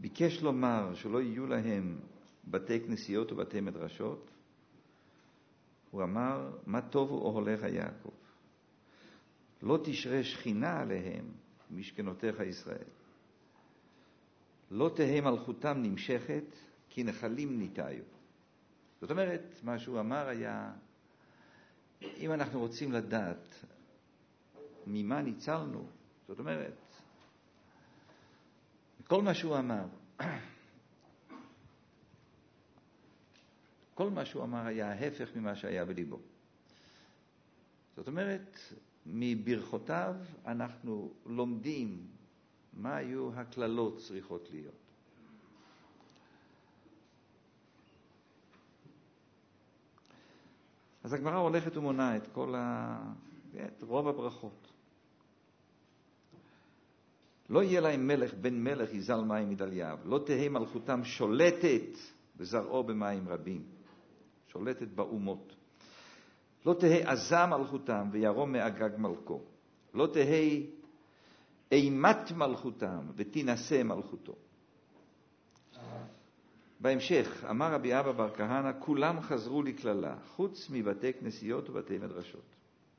ביקש לומר שלא יהיו להם בתי כנסיות ובתי מדרשות. הוא אמר, מה טובו אוהליך יעקב. לא תשרה שכינה עליהם משכנותיך ישראל. לא תהא מלכותם נמשכת, כי נחלים ניטעו. זאת אומרת, מה שהוא אמר היה, אם אנחנו רוצים לדעת ממה ניצלנו, זאת אומרת, כל מה שהוא אמר, כל מה שהוא אמר היה ההפך ממה שהיה בליבו. זאת אומרת, מברכותיו אנחנו לומדים מה היו הכללות צריכות להיות. אז הגמרא הולכת ומונה את את רוב הברכות. לא יהיה להם מלך בן מלך יזל מים מדלייו. לא תהא מלכותם שולטת בזרעו במים רבים. שולטת באומות. לא תהא עזה מלכותם וירום מאגג מלכו. לא תהא אימת מלכותם ותינשא מלכותו. בהמשך, אמר רבי אבא בר כהנא, כולם חזרו לכללה, חוץ מבתי כנסיות ובתי מדרשות.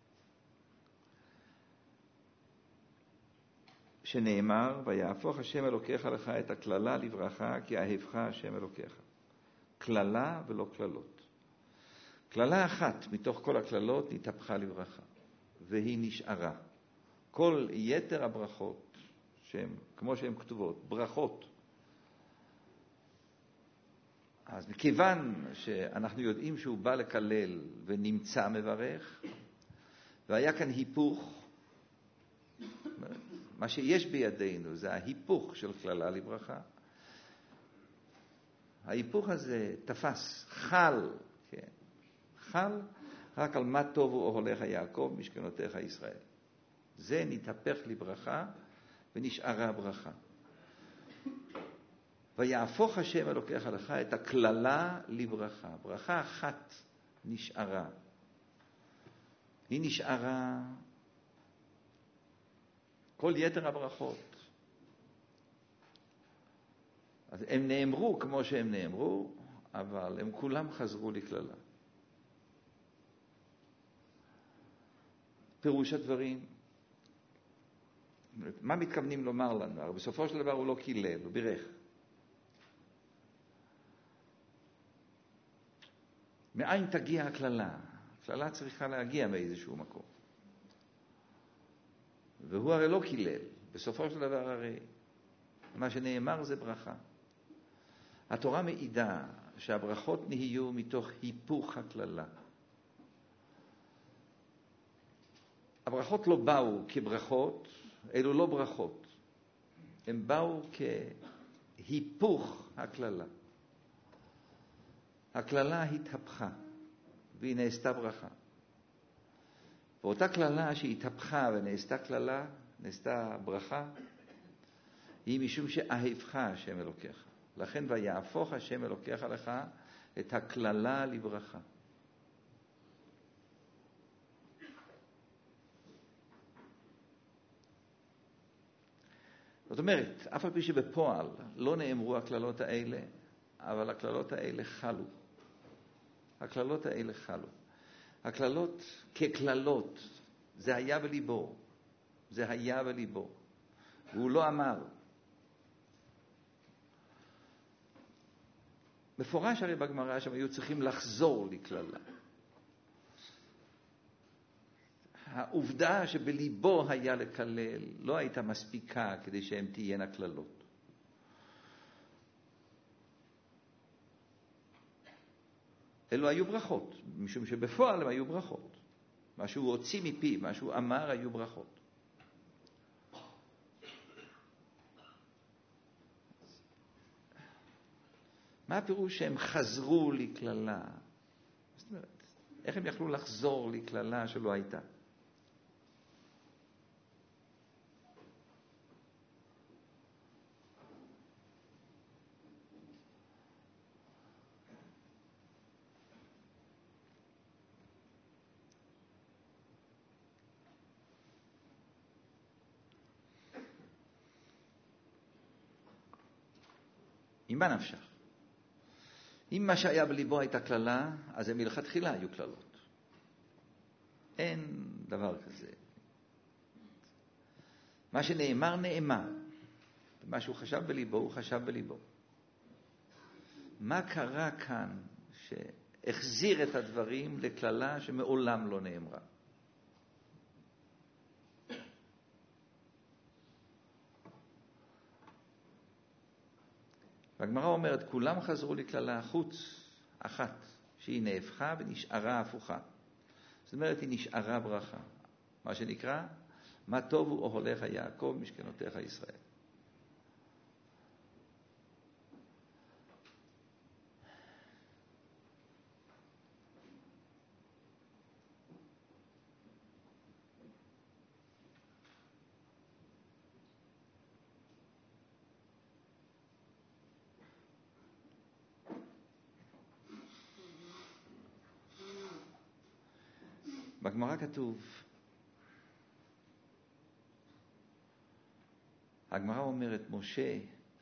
שנאמר, ויהפוך השם אלוקיך לך את הכללה לברכה, כי אהבך השם אלוקיך. כללה ולא כללות. כללה אחת מתוך כל הכללות נתהפכה לברכה, והיא נשארה. כל יתר הברכות, כמו שהן כתובות, ברכות. אז מכיוון שאנחנו יודעים שהוא בא לקלל ונמצא מברך, והיה כאן היפוך, מה שיש בידינו זה ההיפוך של כללה לברכה. ההיפוך הזה תפס, חל, כן, חל רק על מה טובו אוהליך יעקב משכנותיך ישראל. זה נתהפך לברכה ונשארה ברכה. ויהפוך השם אלוקיך לך את הכללה לברכה. ברכה אחת נשארה. היא נשארה כל יתר הברכות. אז הם נאמרו כמו שהם נאמרו, אבל הם כולם חזרו לכללה. פירוש הדברים, מה מתכוונים לומר לנו? הרי בסופו של דבר הוא לא קילל, הוא בירך. מאין תגיע הכללה? הכללה צריכה להגיע מאיזשהו מקום. והוא הרי לא קילל. בסופו של דבר הרי מה שנאמר זה ברכה. התורה מעידה שהברכות נהיו מתוך היפוך הכללה. הברכות לא באו כברכות, אלו לא ברכות. הם באו כהיפוך הכללה. הכללה התהפכה, והיא נעשתה ברכה. ואותה כללה שהתהפכה ונעשתה כללה, נעשתה ברכה, היא משום שאהבך השם אלוקיך. לכן ויהפוך השם אלוקיך לך את הכללה לברכה. זאת אומרת, אף על פי שבפועל לא נאמרו הכללות האלה, אבל הכללות האלה חלו. הכללות האלה חלו. הכללות ככללות, זה היה בליבו. זה היה בליבו. והוא לא אמר. מפורש הרי בגמרא שהם היו צריכים לחזור לכללה. העובדה שבליבו היה לקלל לא הייתה מספיקה כדי שהן תהיינה כללות. אלו היו ברכות, משום שבפועל הם היו ברכות. מה שהוא הוציא מפי, מה שהוא אמר, היו ברכות. מה הפירוש שהם חזרו לכללה? זאת אומרת, איך הם יכלו לחזור לכללה שלא הייתה? ממה נפשך? אם מה שהיה בליבו הייתה כללה, אז הם מלכתחילה היו כללות. אין דבר כזה. מה שנאמר, נאמר. מה שהוא חשב בליבו, הוא חשב בליבו. מה קרה כאן שהחזיר את הדברים לכללה שמעולם לא נאמרה? והגמרא אומרת, כולם חזרו לכללה חוץ אחת, שהיא נהפכה ונשארה הפוכה. זאת אומרת, היא נשארה ברכה. מה שנקרא, מה טוב הוא אוהליך יעקב, משכנותיך ישראל. בגמרא כתוב, הגמרא אומרת, משה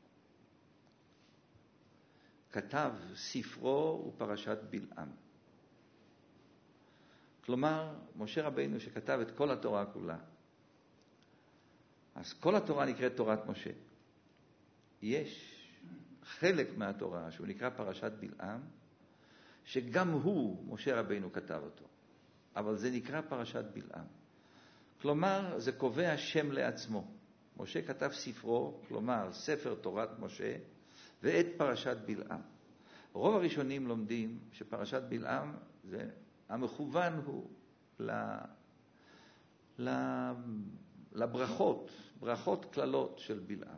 כתב ספרו ופרשת בלעם. כלומר, משה רבינו שכתב את כל התורה כולה. אז כל התורה נקראת תורת משה. יש חלק מהתורה שהוא נקרא פרשת בלעם, שגם הוא, משה רבינו, כתב אותו. אבל זה נקרא פרשת בלעם. כלומר, זה קובע שם לעצמו. משה כתב ספרו, כלומר, ספר תורת משה, ואת פרשת בלעם. רוב הראשונים לומדים שפרשת בלעם, זה המכוון הוא לברכות, ברכות כללות של בלעם.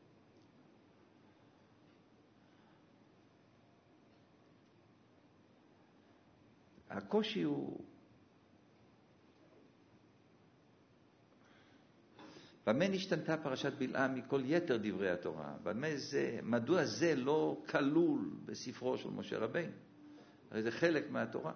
הקושי הוא, במה נשתנתה פרשת בלעם מכל יתר דברי התורה? מדוע זה לא כלול בספרו של משה רבינו? הרי זה חלק מהתורה.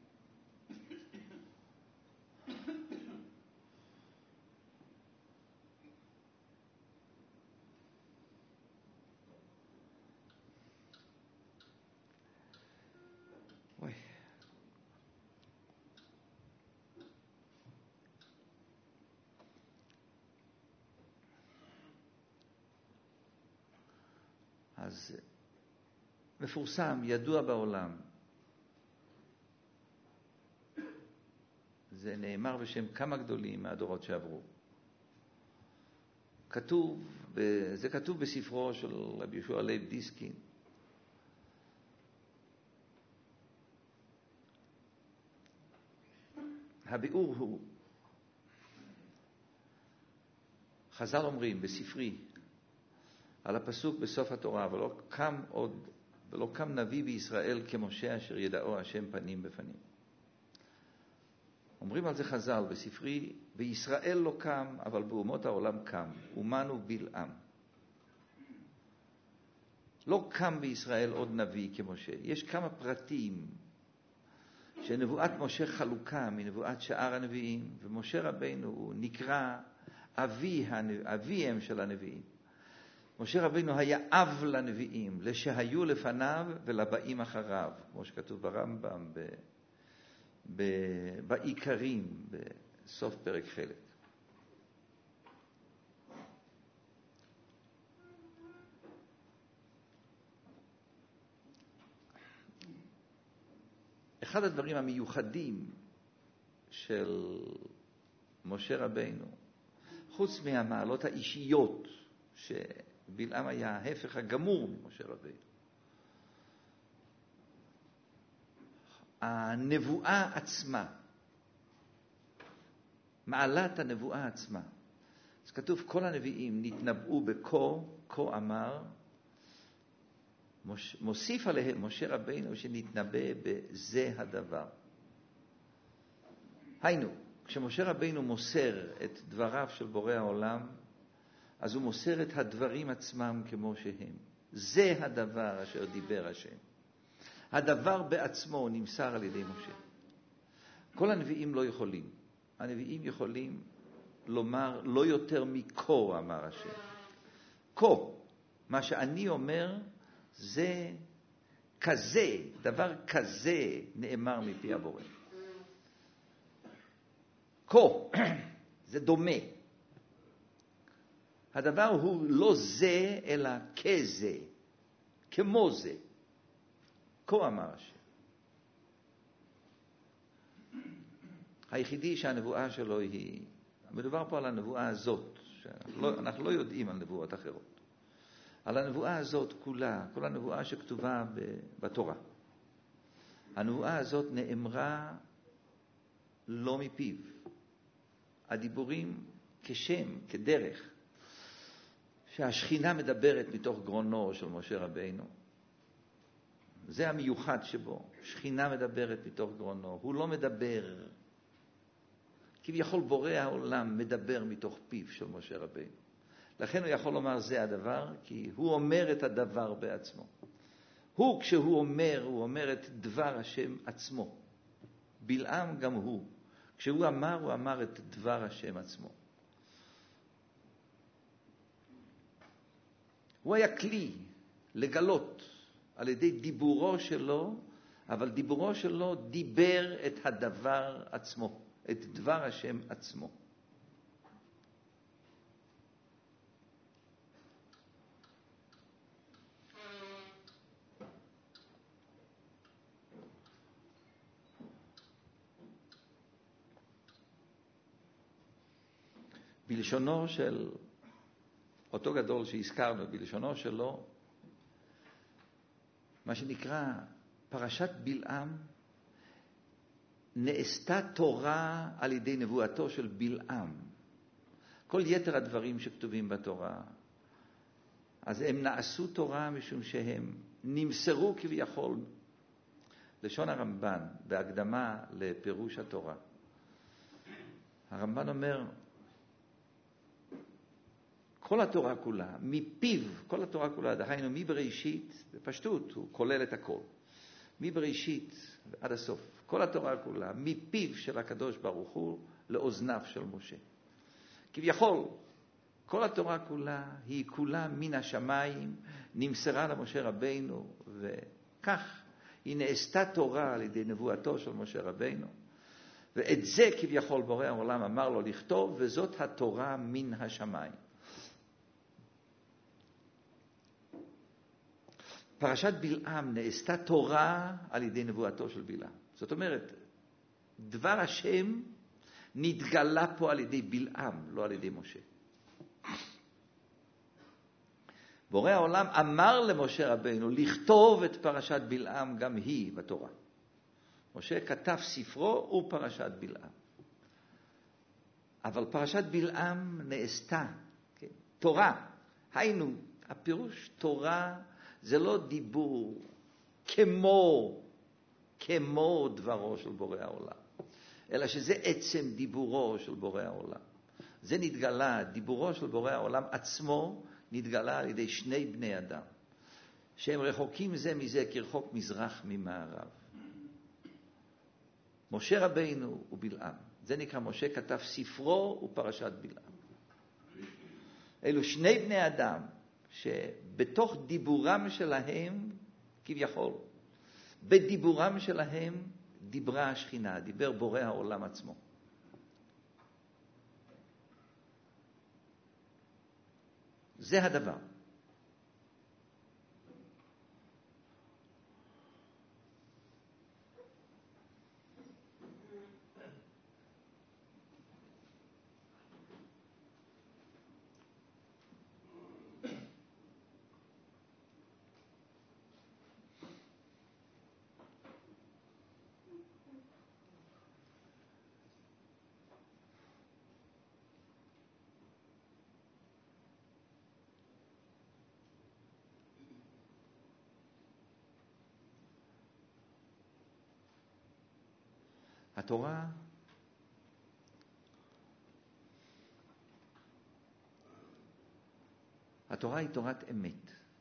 אז מפורסם, ידוע בעולם. זה נאמר בשם כמה גדולים מהדורות שעברו. זה כתוב בספרו של רבי יהושע לייב דיסקין. הביאור הוא, חז"ל אומרים בספרי, על הפסוק בסוף התורה, ולא קם נביא בישראל כמשה אשר ידעו השם פנים בפנים. אומרים על זה חז"ל בספרי, בישראל לא קם, אבל באומות העולם קם, אומן ובלעם. לא קם בישראל עוד נביא כמשה. יש כמה פרטים שנבואת משה חלוקה מנבואת שאר הנביאים, ומשה רבינו נקרא אביהם של הנביאים. משה רבינו היה אב לנביאים, לשהיו לפניו ולבאים אחריו, כמו שכתוב ברמב"ם בעיקרים, בסוף פרק חלק. אחד הדברים המיוחדים של משה רבינו, חוץ מהמעלות האישיות שבלעם היה ההפך הגמור ממשה רבינו, הנבואה עצמה, מעלת הנבואה עצמה. אז כתוב כל הנביאים נתנבאו כה אמר, מוסיף עליהם משה רבינו שנתנבא בזה הדבר. היינו, כשמשה רבינו מוסר את דבריו של בורא העולם, אז הוא מוסר את הדברים עצמם כמו שהם. זה הדבר אשר דיבר השם. הדבר בעצמו נמסר על ידי משה. כל הנביאים לא יכולים. הנביאים יכולים לומר לא יותר מכה אמר השם. כה, מה שאני אומר זה כזה, דבר כזה נאמר מפי הבורא. כה, זה דומה. הדבר הוא לא זה, אלא כזה, כמו זה. כה אמר השם. היחידי שהנבואה שלו היא, מדובר פה על הנבואה הזאת, אנחנו לא יודעים על נבואות אחרות. על הנבואה הזאת כולה, כל הנבואה שכתובה בתורה. הנבואה הזאת נאמרה לא מפיו. הדיבורים כשם, כדרך, שהשכינה מדברת מתוך גרונו של משה רבינו. זה המיוחד שבו. שכינה מדברת מתוך גרונו. הוא לא מדבר. כביכול בורא העולם מדבר מתוך פיו של משה רבינו. לכן הוא יכול לומר זה הדבר, כי הוא אומר את הדבר בעצמו. הוא כשהוא אומר, הוא אומר את דבר השם עצמו. בלעם גם הוא. כשהוא אמר, הוא אמר את דבר השם עצמו. הוא היה כלי לגלות על ידי דיבורו שלו, אבל דיבורו שלו דיבר את הדבר עצמו, את דבר השם עצמו. בלשונו של אותו גדול שהזכרנו, בלשונו שלו, מה שנקרא פרשת בלעם, נעשתה תורה על ידי נבואתו של בלעם. כל יתר הדברים שכתובים בתורה, אז הם נעשו תורה משום שהם נמסרו כביכול, לשון הרמב"ן, בהקדמה לפירוש התורה. הרמב"ן אומר, כל התורה כולה, מפיו, כל התורה כולה, דהיינו מבראשית, בפשטות, הוא כולל את הכל. מבראשית עד הסוף, כל התורה כולה, מפיו של הקדוש ברוך הוא לאוזניו של משה. כביכול, כל התורה כולה היא כולה מן השמיים, נמסרה למשה רבינו, וכך היא נעשתה תורה על ידי נבואתו של משה רבינו. ואת זה כביכול בורא העולם אמר לו לכתוב, וזאת התורה מן השמיים. פרשת בלעם נעשתה תורה על ידי נבואתו של בלעם. זאת אומרת, דבר השם נתגלה פה על ידי בלעם, לא על ידי משה. בורא העולם אמר למשה רבינו לכתוב את פרשת בלעם גם היא בתורה. משה כתב ספרו ופרשת בלעם. אבל פרשת בלעם נעשתה, כן? תורה. היינו, הפירוש תורה זה לא דיבור כמו דברו של בורא העולם, אלא שזה עצם דיבורו של בורא העולם. זה נתגלה, דיבורו של בורא העולם עצמו נתגלה על ידי שני בני אדם, שהם רחוקים זה מזה כרחוק מזרח ממערב. משה רבינו ובלעם. זה נקרא משה כתב ספרו ופרשת בלעם. אלו שני בני אדם שבתוך דיבורם שלהם, כביכול, בדיבורם שלהם דיברה השכינה, דיבר בורא העולם עצמו. זה הדבר. התורה היא תורת אמת.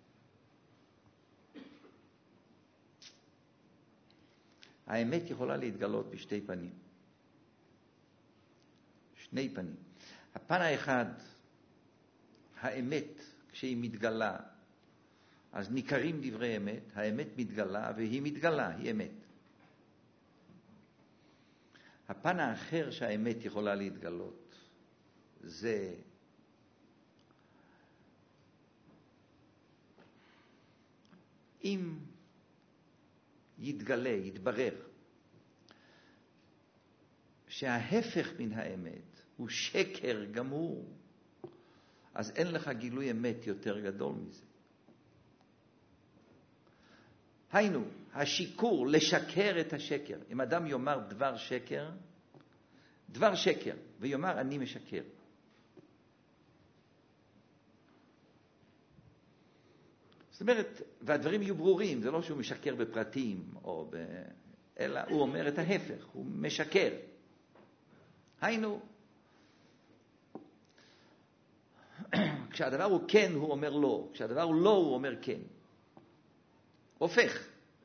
האמת יכולה להתגלות בשתי פנים. שני פנים. הפן האחד, האמת, כשהיא מתגלה, אז ניכרים דברי אמת, האמת מתגלה והיא מתגלה, היא אמת. הפן האחר שהאמת יכולה להתגלות זה אם יתגלה, יתברר שההפך מן האמת הוא שקר גמור, אז אין לך גילוי אמת יותר גדול מזה. היינו, השיקור, לשקר את השקר. אם אדם יאמר דבר שקר, ויאמר אני משקר. זאת אומרת, והדברים יהיו ברורים, זה לא שהוא משקר בפרטים, אלא הוא אומר את ההפך, הוא משקר. היינו, כשהדבר הוא כן, הוא אומר לא. כשהדבר הוא לא, הוא אומר כן. הופך.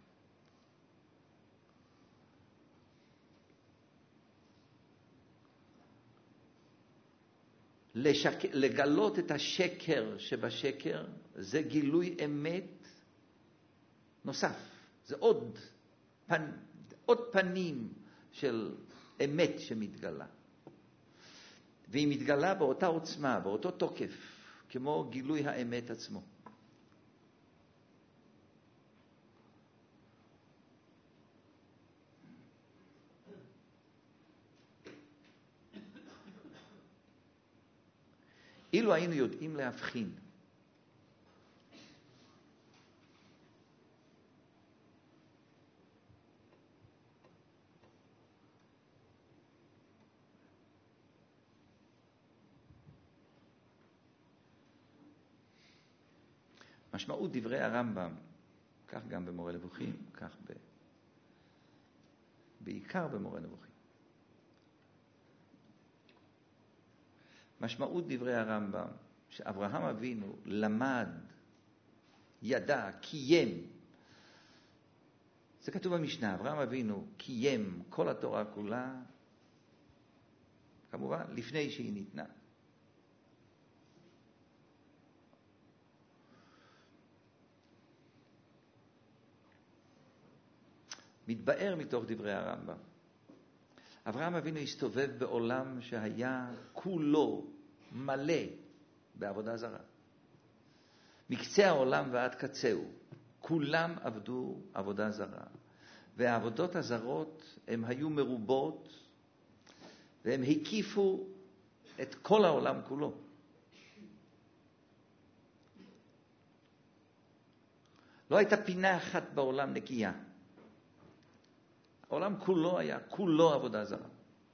לגלות את השקר שבשקר, זה גילוי אמת נוסף. זה עוד פנים של אמת שמתגלה. והיא מתגלה באותה עוצמה, באותו תוקף, כמו גילוי האמת עצמו. אילו היינו יודעים להבחין משמעות דברי הרמב"ם, כך גם במורה נבוכים, כך בעיקר במורה נבוכים. משמעות דברי הרמב"ם, שאברהם אבינו למד, ידע, קיים. זה כתוב במשנה, אברהם אבינו קיים כל התורה כולה, כמובן, לפני שהיא ניתנה. מתבאר מתוך דברי הרמב"ם. אברהם אבינו הסתובב בעולם שהיה כולו מלא בעבודה זרה. מקצה העולם ועד קצהו, כולם עבדו עבודה זרה. והעבודות הזרות הן היו מרובות, והם הקיפו את כל העולם כולו. לא הייתה פינה אחת בעולם נקייה. העולם כולו היה, כולו עבודה זרה.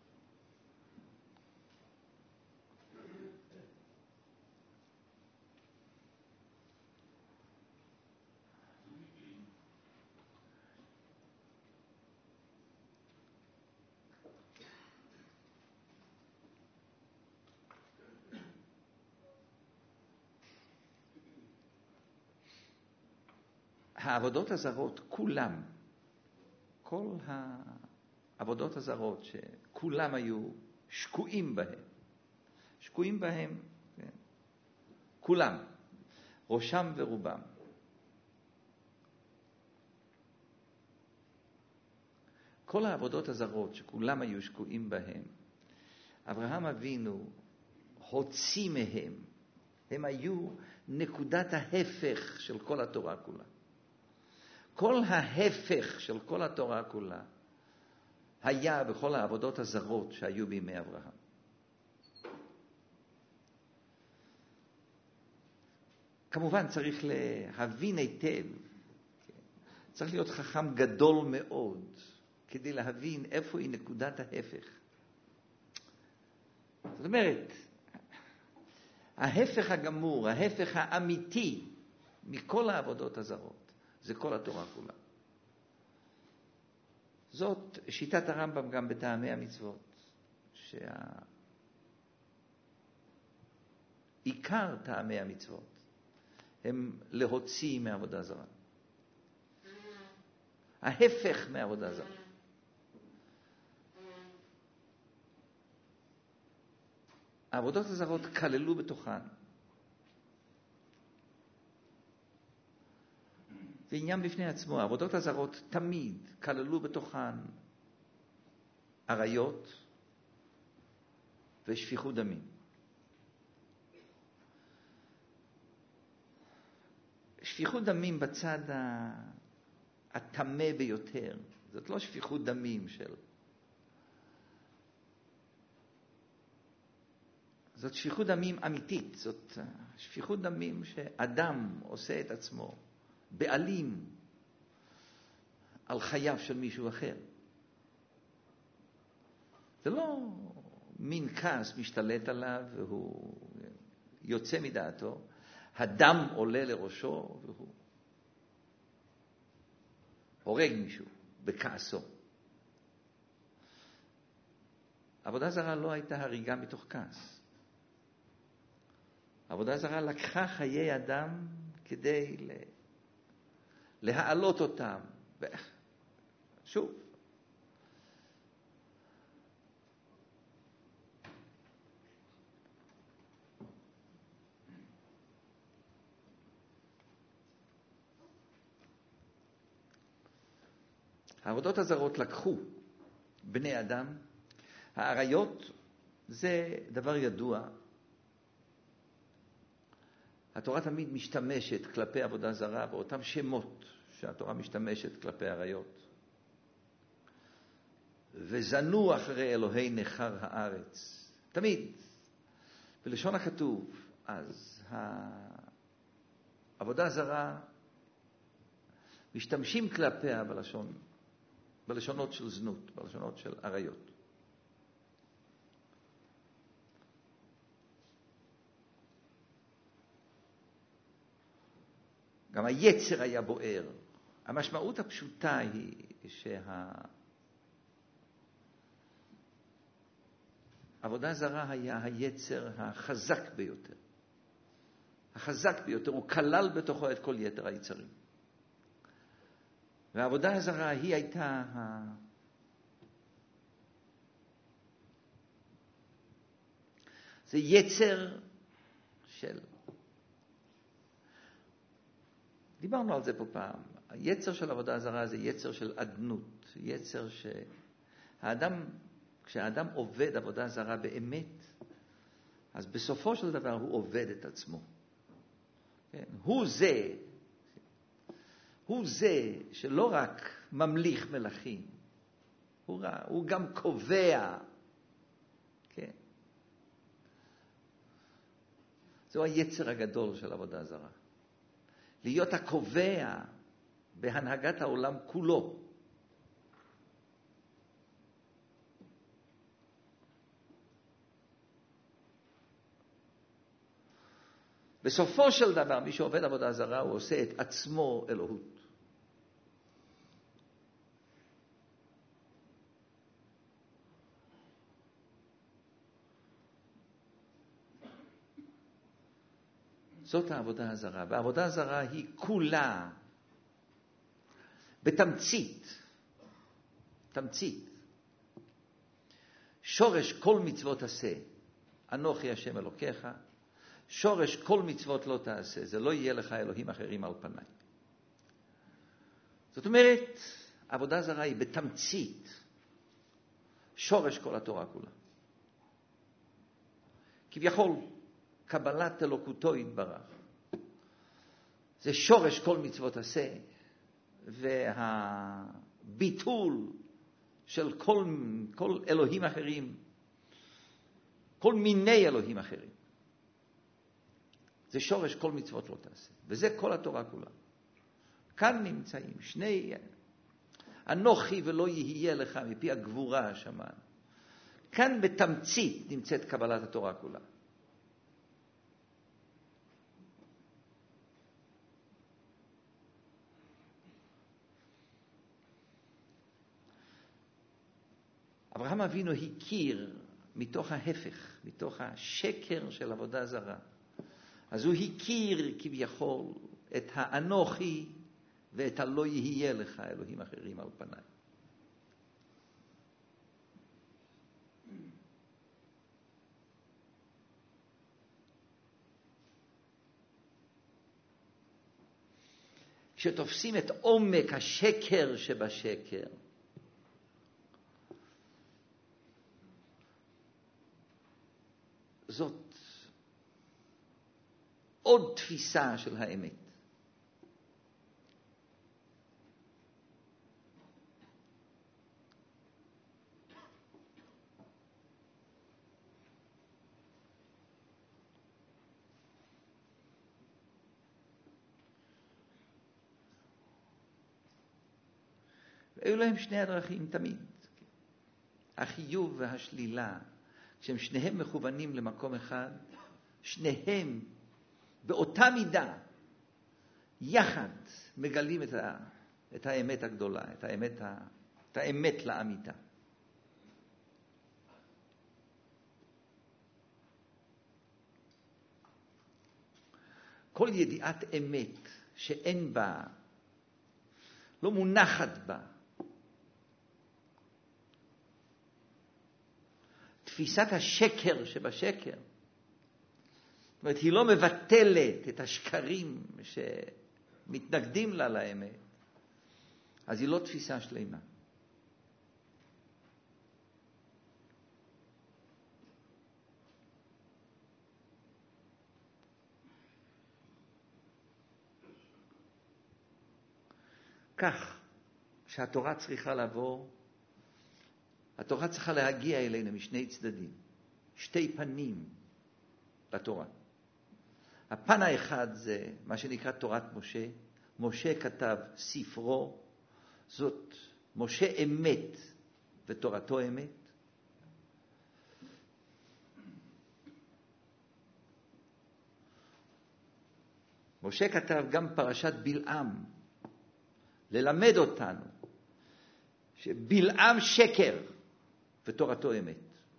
העבודות הזרות, כולם, כל העבודות הזרות שכולם היו שקועים בהם, כן? כולם, ראשם ורובם. כל העבודות הזרות שכולם היו שקועים בהם, אברהם אבינו הוציא מהם, הם היו נקודת ההפך של כל התורה כולה. כל ההפך של כל התורה כולה היה בכל העבודות הזרות שהיו בימי אברהם. כמובן צריך להבין היטב, צריך להיות חכם גדול מאוד כדי להבין איפה היא נקודת ההפך. זאת אומרת, ההפך הגמור, ההפך האמיתי מכל העבודות הזרות, זה כל התורה כולה. זאת שיטת הרמב"ם גם בטעמי המצוות, שעיקר טעמי המצוות הם להוציא מעבודה זרה. ההפך מעבודה זרה. העבודות הזרות כללו בתוכן זה עניין בפני עצמו. העבודות הזרות תמיד כללו בתוכן עריות ושפיכות דמים. שפיכות דמים בצד הטמא ביותר. זאת לא שפיכות דמים זאת שפיכות דמים אמיתית. זאת שפיכות דמים שאדם עושה את עצמו בעלים על חייו של מישהו אחר. זה לא מין כעס משתלט עליו והוא יוצא מדעתו. הדם עולה לראשו והוא הורג מישהו בכעסו. עבודה זרה לא הייתה הריגה מתוך כעס. עבודה זרה לקחה חיי אדם כדי להעלות אותם. שוב, העבודות הזרות לקחו בני אדם. העריות זה דבר ידוע. התורה תמיד משתמשת כלפי עבודה זרה באותם שמות שהתורה משתמשת כלפי עריות. וזנו אחרי אלוהי נחר הארץ. תמיד. בלשון הכתוב, אז העבודה זרה משתמשים כלפיה בלשונות של זנות, בלשונות של עריות. גם היצר היה בוער. המשמעות הפשוטה היא העבודה זרה היה היצר החזק ביותר. החזק ביותר, הוא כלל בתוכו את כל יתר היצרים. והעבודה הזרה היא הייתה זה יצר של, דיברנו על זה פה פעם, היצר של עבודה הזרה זה יצר של עדנות, יצר שהאדם, כשהאדם עובד עבודה זרה באמת, אז בסופו של דבר הוא עובד את עצמו. כן? הוא זה שלא רק ממליך מלכים, הוא גם קובע. כן? זהו היצר הגדול של עבודה זרה. להיות הקובע בהנהגת העולם כולו. בסופו של דבר, מי שעובד עבודה זרה, הוא עושה את עצמו אלוהות. זאת העבודה הזרה. והעבודה הזרה היא כולה, בתמצית, שורש כל מצוות עשה, אנוכי השם אלוקיך, שורש כל מצוות לא תעשה, זה לא יהיה לך אלוהים אחרים על פניי. זאת אומרת, עבודה זרה היא בתמצית, שורש כל התורה כולה. כביכול, קבלת אלוקותו יתברך. זה שורש כל מצוות עשה, והביטול של כל אלוהים אחרים, כל מיני אלוהים אחרים. זה שורש כל מצוות לא תעשה. וזה כל התורה כולה. כאן נמצאים שני, אנוכי ולא יהיה לך מפי הגבורה שמענו. כאן בתמצית נמצאת קבלת התורה כולה. אברהם אבינו הכיר מתוך ההפך, מתוך השקר של עבודה זרה. אז הוא הכיר כביכול את האנוכי ואת הלא יהיה לך אלוהים אחרים על פניי. שתופסים את עומק השקר שבשקר, זאת עוד תפיסה של האמת. ואלו הם שני הדרכים תמיד. החיוב והשלילה, כשהם שניהם מכוונים למקום אחד, שניהם באותה מידה, יחד מגלים את האמת הגדולה, את האמת לאמיתה. כל ידיעת אמת שאין בה, לא מונחת בה, תפיסת השקר שבשקר, זאת אומרת, היא לא מבטלת את השקרים שמתנגדים לה לאמת, אז היא לא תפיסה שלמה. כך שהתורה צריכה לעבור, התורה צריכה להגיע אלינו משני צדדים, שתי פנים לתורה. הפן האחד זה מה שנקרא תורת משה. משה כתב ספרו, זאת משה אמת ותורתו אמת. משה כתב גם פרשת בלעם, ללמד אותנו שבלעם שקר ותורתו אמת.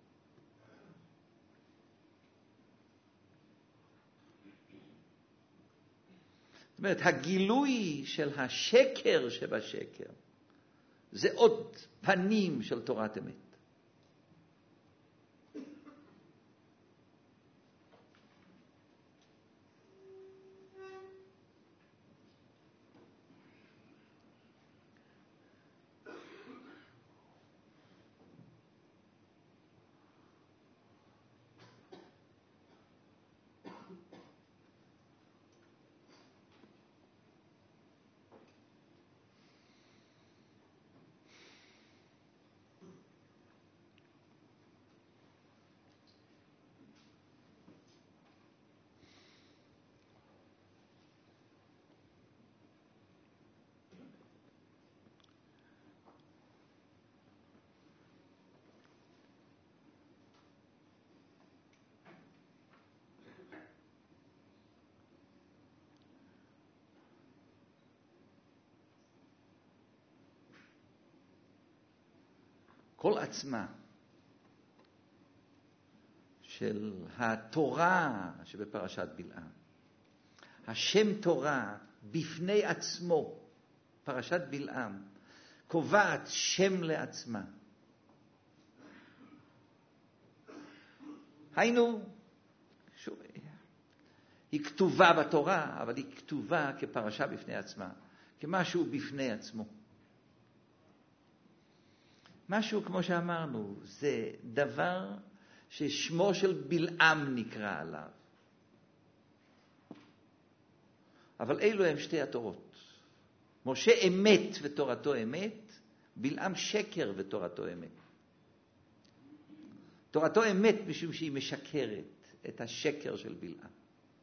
זאת אומרת, הגילוי של השקר שבשקר זה עוד פנים של תורת אמת. כל עצמה של התורה שבפרשת בלעם, השם תורה בפני עצמו, פרשת בלעם, קובעת שם לעצמה. היינו, היא כתובה בתורה, אבל היא כתובה כפרשה בפני עצמה, כמשהו בפני עצמו. משהו, כמו שאמרנו, זה דבר ששמו של בלעם נקרא עליו. אבל אלו הם שתי התורות. משה אמת ותורתו אמת, בלעם שקר ותורתו אמת. תורתו אמת משום שהיא משקרת את השקר של בלעם.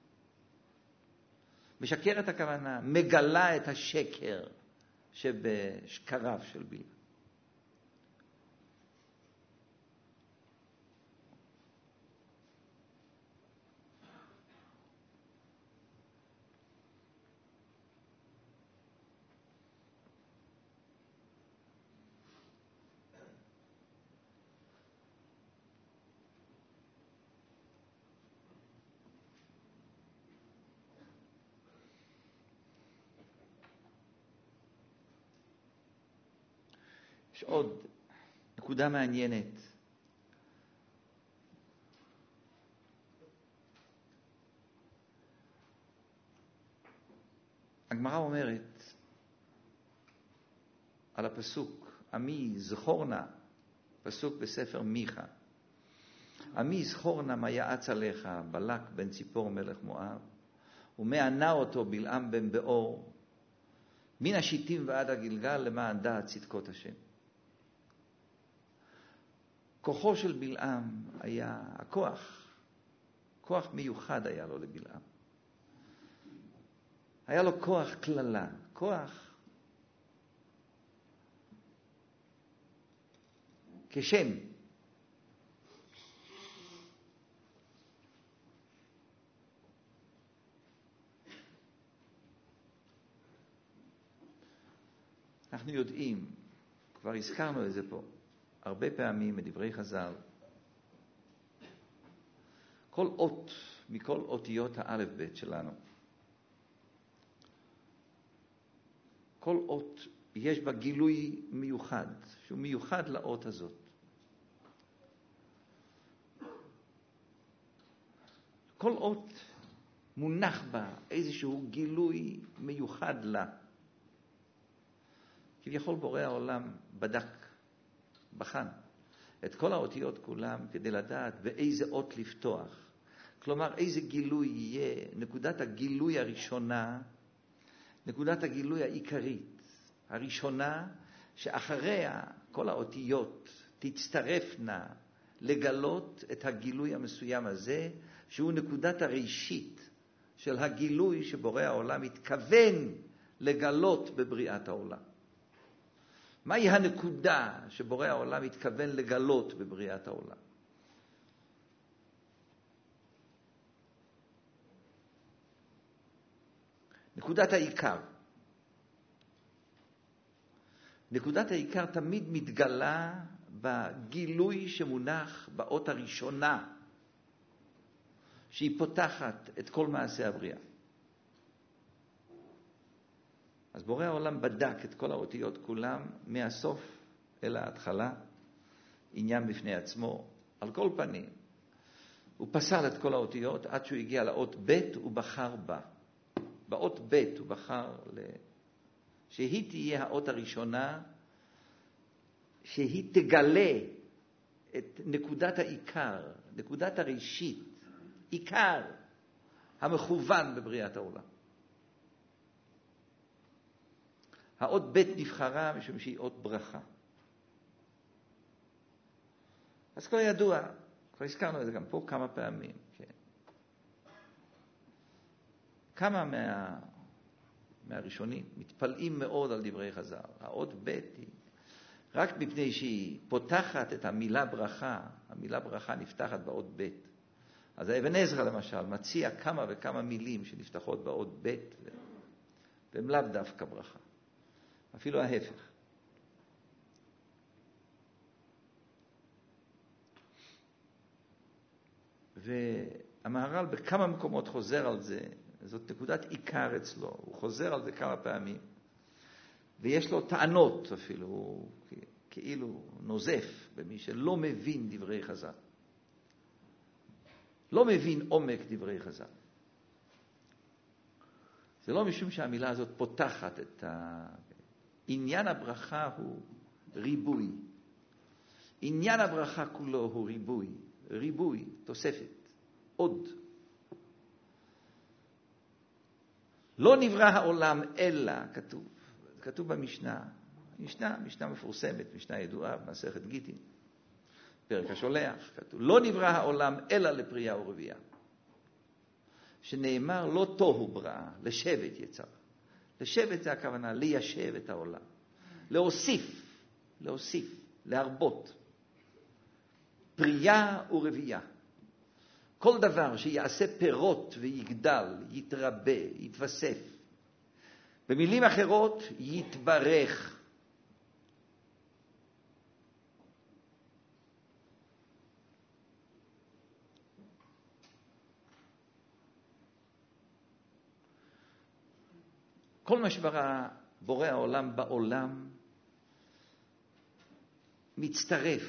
משקרת הכוונה, מגלה את השקר שבשקריו של בלעם. יש עוד נקודה מעניינת. הגמרא אומרת על הפסוק, עמי זכורנה, פסוק בספר מיכה, עמי זכורנה מה יעץ עליך בלק בן ציפור מלך מואב, ומענה אותו בלעם בן באור, מן השיטים ועד הגלגל למען דעת צדקות השם. כוחו של בלעם היה הכוח, כוח מיוחד היה לו לבלעם. היה לו כוח כללה, כוח כשם. אנחנו יודעים, כבר הזכרנו את זה פה, הרבה פעמים מדברי חז"ל, כל אות מכל אותיות האלף בית שלנו, כל אות יש בה גילוי מיוחד, שהוא מיוחד לאות הזאת. כל אות מונח בה איזשהו גילוי מיוחד לה. כביכול בורא העולם בדק, בחן את כל האותיות כולם כדי לדעת באיזה אות לפתוח. כלומר, איזה גילוי יהיה, נקודת הגילוי הראשונה, נקודת הגילוי העיקרית, הראשונה שאחריה כל האותיות תצטרפנה לגלות את הגילוי המסוים הזה, שהוא נקודת הראשית של הגילוי שבורא העולם התכוון לגלות בבריאת העולם. מהי הנקודה שבורא העולם התכוון לגלות בבריאת העולם? נקודת העיקר. נקודת העיקר תמיד מתגלה בגילוי שמונח באות הראשונה, שהיא פותחת את כל מעשה הבריאה. אז בורא העולם בדק את כל האותיות כולם מהסוף אל ההתחלה, עניין בפני עצמו, על כל פנים. הוא פסל את כל האותיות עד שהוא הגיע לאות ב' ובחר בה. באות ב' הוא בחר שהיא תהיה האות הראשונה, שהיא תגלה את נקודת העיקר, נקודת הראשית, עיקר המכוון בבריאת העולם. האות ב' נבחרה משום שהיא אות ברכה. אז כבר ידוע, כבר הזכרנו את זה גם פה כמה פעמים. כן. כמה מהראשונים מתפלאים מאוד על דברי חז"ל. האות ב' היא רק מפני שהיא פותחת את המילה ברכה, המילה ברכה נפתחת באות ב'. אז אבן עזרא למשל מציע כמה וכמה מילים שנפתחות באות ב' והם לאו דווקא ברכה. אפילו ההפך. והמהר"ל בכמה מקומות חוזר על זה, זאת נקודת עיקר אצלו, הוא חוזר על זה כמה פעמים, ויש לו טענות אפילו, הוא כאילו נוזף במי שלא מבין דברי חז"ל. לא מבין עומק דברי חז"ל. זה לא משום שהמילה הזאת פותחת את עניין הברכה הוא ריבוי. עניין הברכה כולו הוא ריבוי. ריבוי, תוספת, עוד. לא נברא העולם אלא, כתוב במשנה, משנה מפורסמת, משנה ידועה, במסכת גיטין, פרק השולח, כתוב, לא נברא העולם אלא לפרייה ורבייה. שנאמר לא תוהו בראה, לשבת יצר. לשבת זה הכוונה, ליישב את העולם. להוסיף, להרבות. פרייה ורבייה. כל דבר שיעשה פירות ויגדל, יתרבה, יתווסף. במילים אחרות, יתברך. כל מה שברא בורא העולם בעולם מצטרף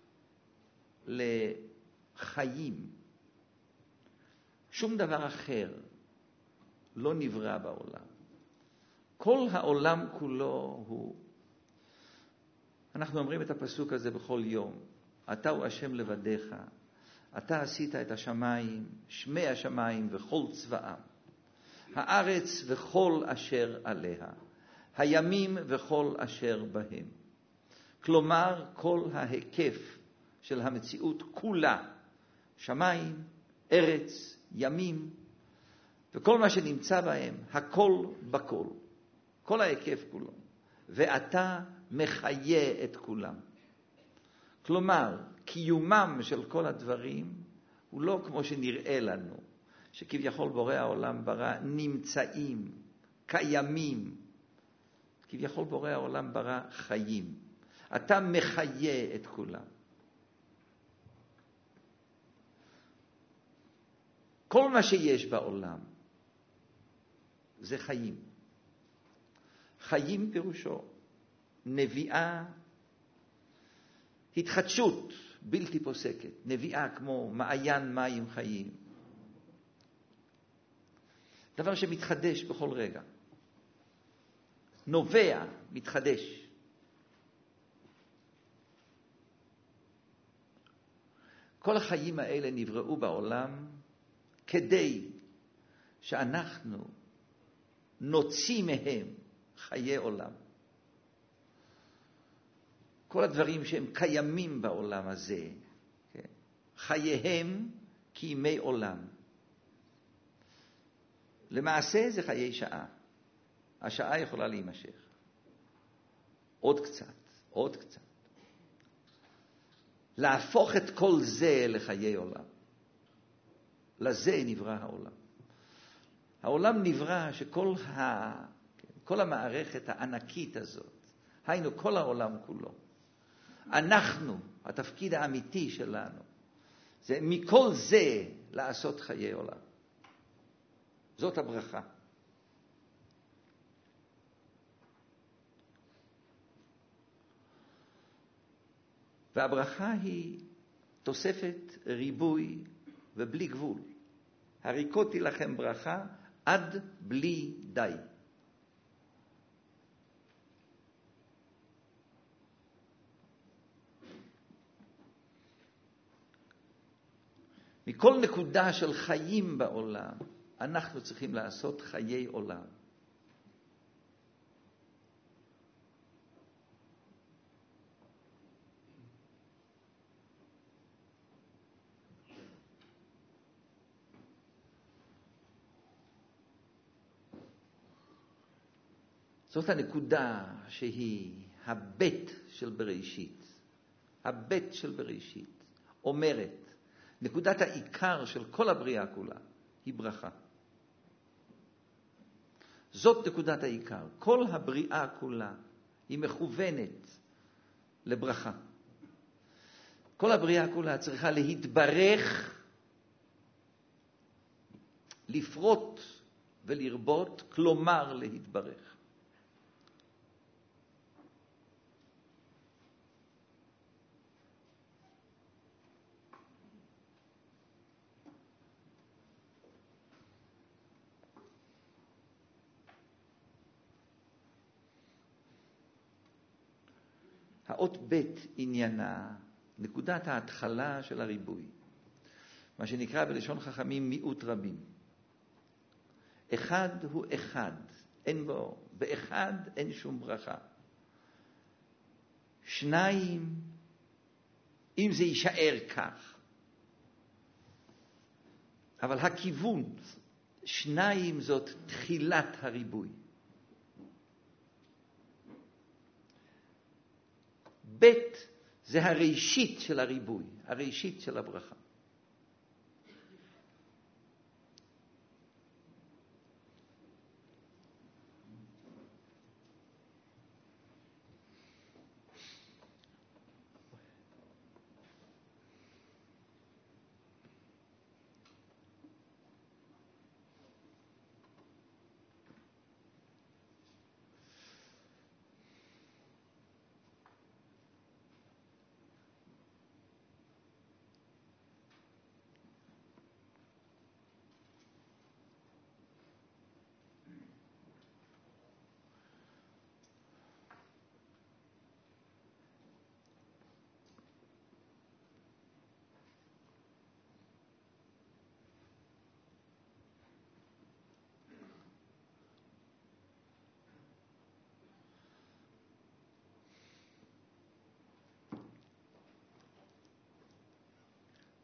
לחיים. שום דבר אחר לא נברא בעולם. כל העולם כולו הוא, אנחנו אומרים את הפסוק הזה בכל יום, אתה הוא השם לבדיך, אתה עשית את השמיים, שמי השמיים וכל צבאם, הארץ וכל אשר עליה, הימים וכל אשר בהם. כלומר, כל ההיקף של המציאות כולה, שמיים, ארץ, ימים, וכל מה שנמצא בהם, הכל בכל, כל ההיקף כולו. ואתה מחיה את כולם. כלומר, קיומם של כל הדברים הוא לא כמו שנראה לנו, שכביכול בורא העולם ברא נמצאים, קיימים. כביכול בורא העולם ברא חיים. אתה מחיה את כולם. כל מה שיש בעולם זה חיים. חיים פירושו נביאה, התחדשות בלתי פוסקת. נביאה כמו מעיין מים חיים. דבר שמתחדש בכל רגע. נובע, מתחדש. כל החיים האלה נבראו בעולם כדי שאנחנו נוציא מהם חיי עולם. כל הדברים שהם קיימים בעולם הזה, כן? חייהם כימי עולם. למעשה זה חיי שעה. השעה יכולה להימשך. עוד קצת, עוד קצת. להפוך את כל זה לחיי עולם. לזה נברא העולם. העולם נברא שכל כל המערכת הענקית הזאת, היינו כל העולם כולו. אנחנו, התפקיד האמיתי שלנו, זה מכל זה לעשות חיי עולם. זאת הברכה. והברכה היא תוספת ריבוי ובלי גבול. הריקותי לכם ברכה עד בלי די. מכל נקודה של חיים בעולם, אנחנו צריכים לעשות חיי עולם. זאת הנקודה שהיא הבית של בראשית. הבית של בראשית אומרת, נקודת העיקר של כל הבריאה כולה היא ברכה. זאת נקודת העיקר. כל הבריאה כולה היא מכוונת לברכה. כל הבריאה כולה צריכה להתברך, לפרוט ולרבות, כלומר להתברך. האות בית עניינה, נקודת ההתחלה של הריבוי. מה שנקרא בלשון חכמים מיעוט רבים. אחד הוא אחד, אין בו, באחד אין שום ברכה. שניים, אם זה יישאר כך. אבל הכיוון, שניים זאת תחילת הריבוי. בית זה הראשית של הריבוי, הראשית של הברכה.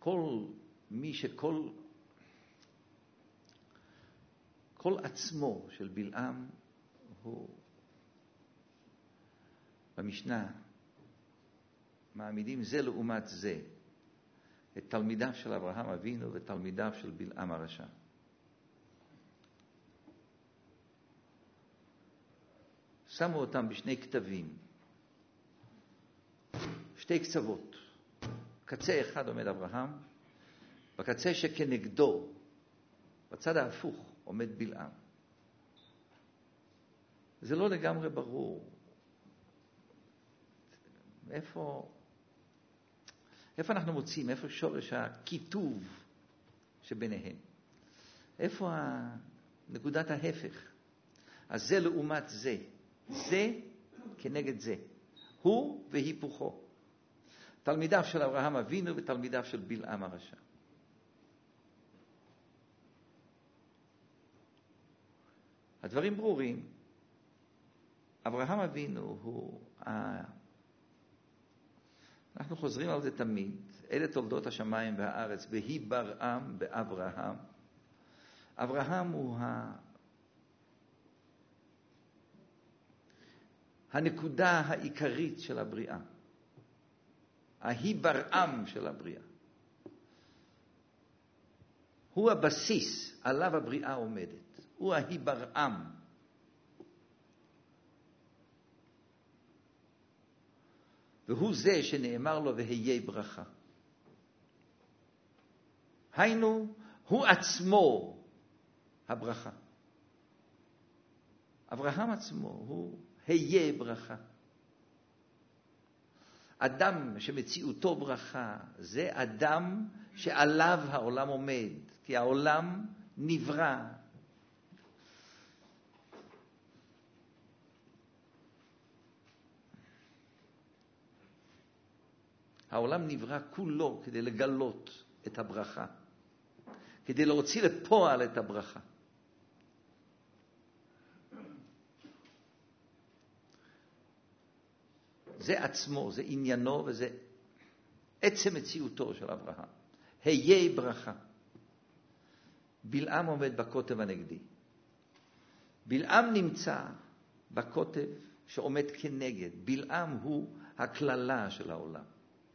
כל מי שכל עצמו של בלעם הוא במשנה מעמידים זה לעומת זה את תלמידיו של אברהם אבינו ותלמידיו של בלעם הרשע. שמו אותם בשני כתבים, שתי קצוות. בקצה אחד עומד אברהם, בקצה שכנגדו, בצד ההפוך, עומד בלעם. זה לא לגמרי ברור. איפה אנחנו מוצאים? איפה שורש הכיתוב שביניהם? איפה נקודת ההפך? אז זה לעומת זה. זה כנגד זה. הוא והיפוכו. תלמידיו של אברהם אבינו ותלמידיו של בלעם הרשע. הדברים ברורים. אברהם אבינו הוא אנחנו חוזרים על זה תמיד. אלה תולדות השמיים והארץ, והי ברעם באברהם. אברהם הוא הנקודה העיקרית של הבריאה. ההי ברעם של הבריאה. הוא הבסיס עליו הבריאה עומדת. הוא ההי ברעם. והוא זה שנאמר לו והיה ברכה. היינו, הוא עצמו הברכה. אברהם עצמו הוא היה ברכה. אדם שמציאותו ברכה, זה אדם שעליו העולם עומד, כי העולם נברא. העולם נברא כולו כדי לגלות את הברכה, כדי להוציא לפועל את הברכה. זה עצמו, זה עניינו וזה עצם מציאותו של אברהם. היה ברכה. בלעם עומד בקוטב הנגדי. בלעם נמצא בקוטב שעומד כנגד. בלעם הוא הכללה של העולם.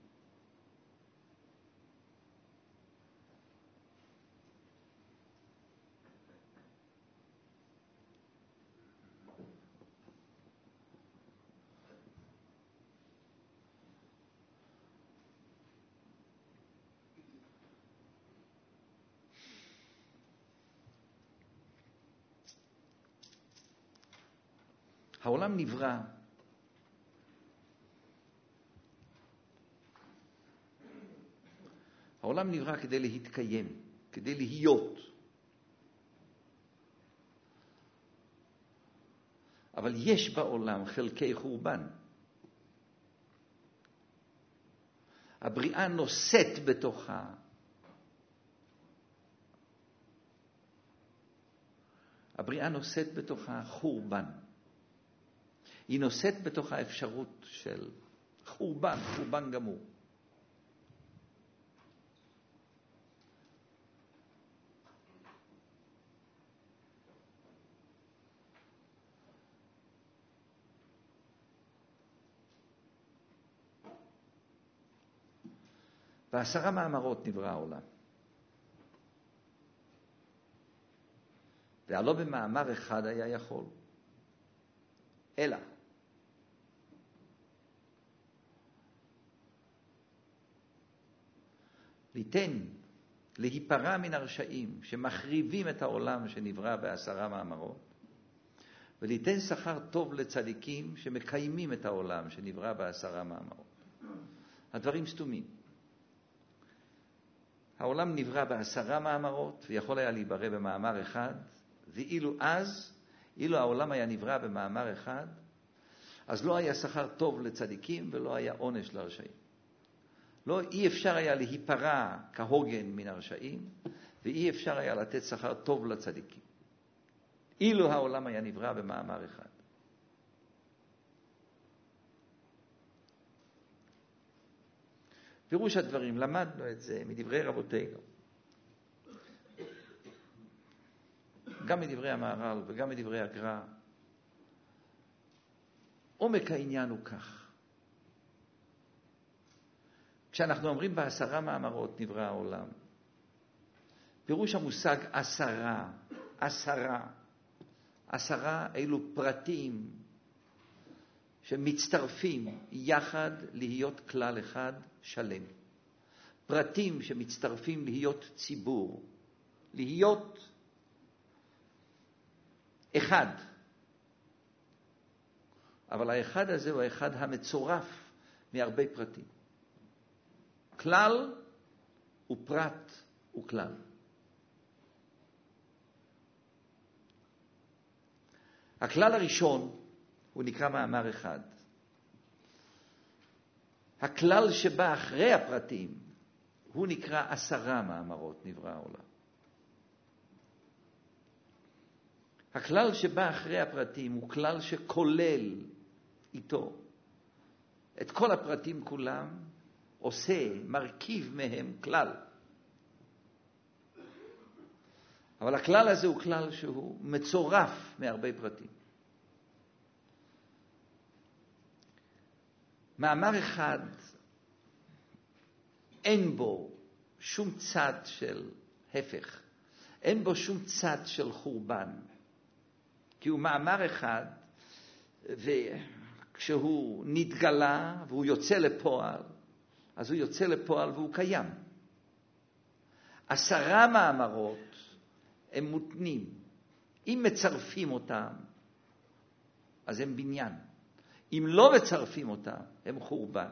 העולם נברא העולם נברא כדי להתקיים, כדי להיות. אבל יש בעולם חלקי חורבן. הבריאה נושאת בתוכה חורבן. היא נושאת בתוך האפשרות של חורבן גמור. ב10 מאמרות נברא העולם. והלא במאמר אחד היה יכול. אלא להיפרע מן הרשעים שמחריבים את העולם שנברא ב10 מאמרות, וליתן שכר טוב לצדיקים שמקיימים את העולם שנברא ב10 מאמרות. הדברים סתומים. העולם נברא ב10 מאמרות ויכול היה להיברא במאמר אחד, אילו העולם היה נברא במאמר אחד, אז לא היה שכר טוב לצדיקים ולא היה עונש לרשעים. אי אפשר היה להיפרע כהוגן מן הרשעים, ואי אפשר היה לתת שכר טוב לצדיקים. אילו העולם היה נברא במאמר אחד. פירוש הדברים, למדנו את זה מדברי רבותינו. גם מדברי המהר"ל וגם מדברי הגר"א. עומק העניין הוא כך. כשאנחנו אומרים ב10 מאמרות נברא העולם, פירוש המושג 10 אלו פרטים שמצטרפים יחד להיות כלל אחד שלם. פרטים שמצטרפים להיות ציבור, להיות אחד. אבל האחד הזה הוא האחד המצורף מהרבה פרטים. כלל ופרט וכלל. הכלל הראשון הוא נקרא מאמר אחד. הכלל שבא אחרי הפרטים הוא נקרא 10 מאמרות נברא העולם. הכלל שבא אחרי הפרטים הוא כלל שכולל איתו את כל הפרטים כולם, עושה, מרכיב מהם כלל. אבל הכלל הזה הוא כלל שהוא מצורף מהרבה פרטים. מאמר אחד אין בו שום צד של הפך, אין בו שום צד של חורבן, כי הוא מאמר אחד, וכשהוא נתגלה והוא יוצא לפועל, אז הוא יוצא לפועל והוא קיים. 10 מאמרות הם מותנים. אם מצרפים אותם, אז הם בניין. אם לא מצרפים אותם, הם חורבן.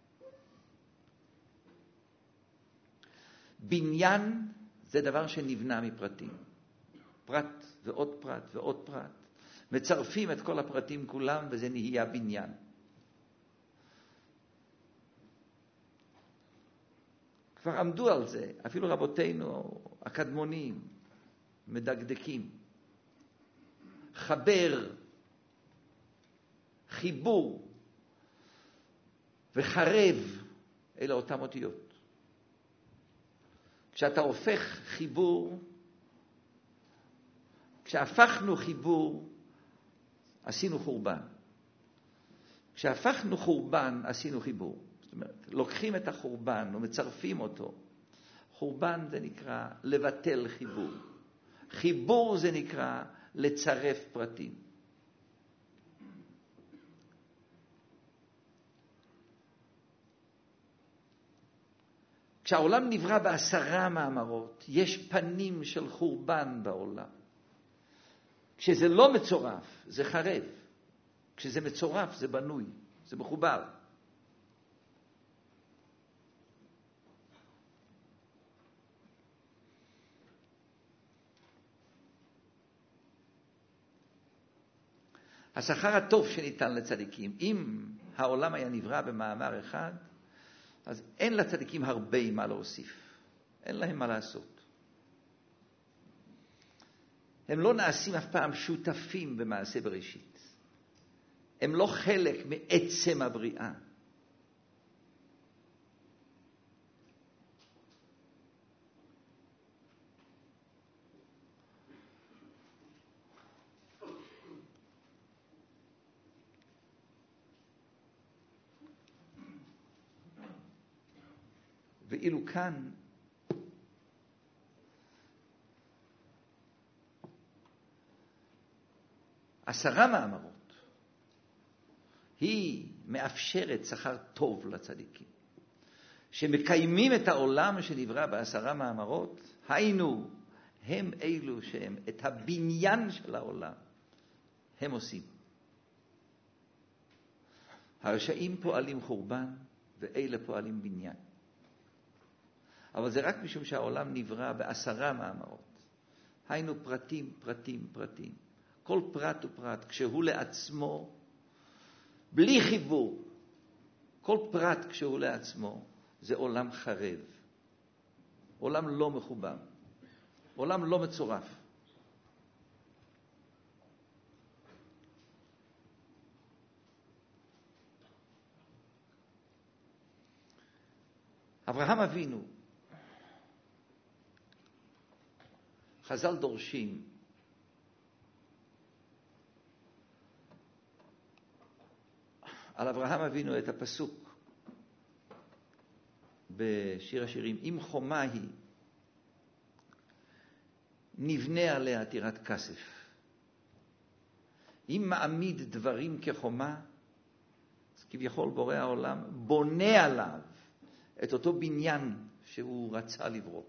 בניין זה דבר שנבנה מפרטים. פרט ועוד פרט ועוד פרט. מצרפים את כל הפרטים כולם וזה נהיה בניין. כבר עמדו על זה, אפילו רבותינו הקדמונים מדקדקים. חבר, חיבור וחרב אלה אותם אותיות. כשאתה הופך חיבור, כשהפכנו חיבור, עשינו חורבן. כשהפכנו חורבן, עשינו חיבור. זאת אומרת, לוקחים את החורבן ומצרפים אותו. חורבן זה נקרא לבטל חיבור. חיבור זה נקרא לצרף פרטים. כשהעולם נברא ב10 מאמרות, יש פנים של חורבן בעולם. כשזה לא מצורף, זה חרב. כשזה מצורף, זה בנוי, זה מחובר. השכר הטוב שניתן לצדיקים, אם העולם היה נברא במאמר אחד, אז אין לצדיקים הרבה מה להוסיף. אין להם מה לעשות. הם לא נעשים אף פעם שותפים במעשה בראשית. הם לא חלק מעצם הבריאה. ואילו כאן עשרה מאמרות היא מאפשרת שכר טוב לצדיקים שמקיימים את העולם שנברא ב10 מאמרות. היינו הם אלו שהם את הבניין של העולם הם עושים. הרשעים פועלים חורבן ואלה פועלים בניין. אבל זה רק משום שהעולם נברא ב10 מאמרות. היינו פרטים, פרטים, פרטים. כל פרט ופרט, כשהוא לעצמו, בלי חיבור, כל פרט כשהוא לעצמו, זה עולם חרב. עולם לא מחובר. עולם לא מצורף. אברהם אבינו, חז"ל דורשים על אברהם אבינו את הפסוק בשיר השירים, אם חומה היא נבנה עליה טירת כסף, אם מעמיד דברים כחומה, אז כביכול בורא העולם בונה עליו את אותו בניין שהוא רצה לברוא.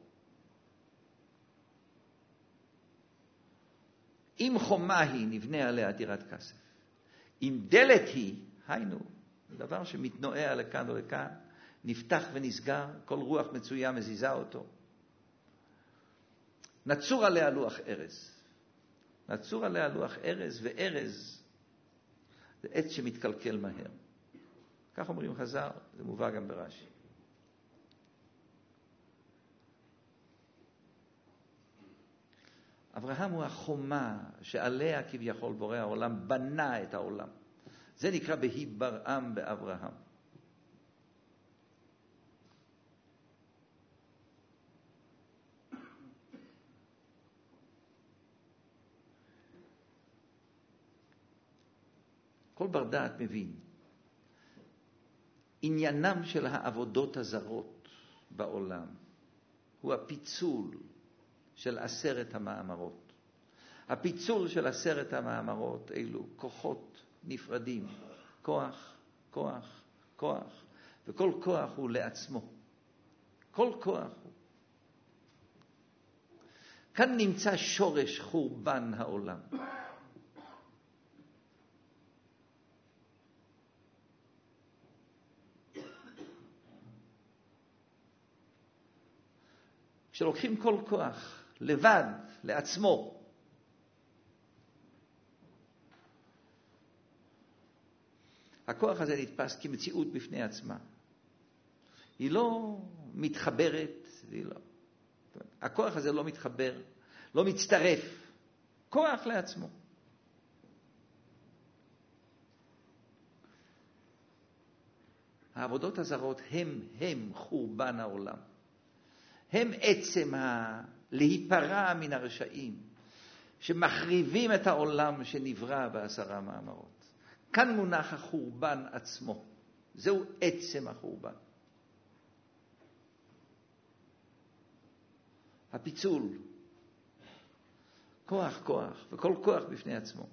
אם חומה היא נבנה עליה טירת כסף, אם דלת היא, היינו, דבר שמתנועע לכאן ולכאן, נפתח ונסגר, כל רוח מצויה מזיזה אותו. נצור עליה לוח ארז. נצור עליה לוח ארז, וארז זה עץ שמתקלקל מהר. כך אומרים חז"ל, זה מובא גם ברש"י. אברהם הוא החומה שעליה כביכול בורא העולם בנה את העולם. זה נקרא בהיברעם באברהם. כל בר דעת מבין, עניינם של העבודות הזרות בעולם הוא הפיצול של 10 המאמרות. הפיצול של 10 המאמרות אלו כוחות נפרדים, כוח, כוח, כוח, וכל כוח הוא לעצמו. כל כוח הוא. כאן נמצא שורש חורבן העולם. כשלוקחים כל כוח לבד, לעצמו, הכוח הזה נתפס כמציאות בפני עצמה. היא לא מתחברת, הכוח הזה לא מתחבר, לא מצטרף, כוח לעצמו. העבודות הזרות הם חורבן העולם. הם עצם להיפרע מן הרשעים, שמחריבים את העולם שנברא ב10 מאמרות. כאן מונח החורבן עצמו. זהו עצם החורבן. הפיצול. כוח, כוח, וכל כוח בפני עצמו.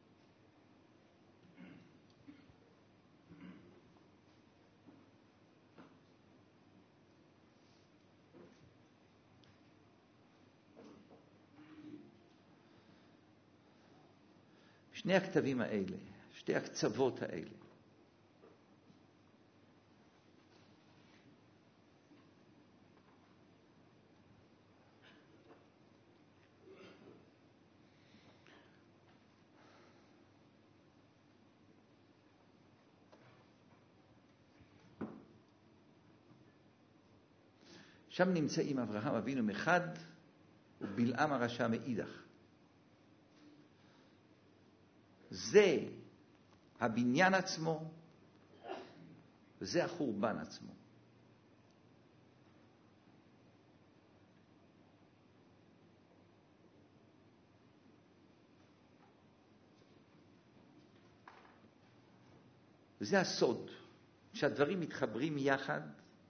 שני הכתבים האלה, שתי הקצוות האלה, שם נמצאים אברהם אבינו מחד ובלעם הרשע מאידך. זה הבניין עצמו, וזה החורבן עצמו. וזה הסוד, שהדברים מתחברים יחד,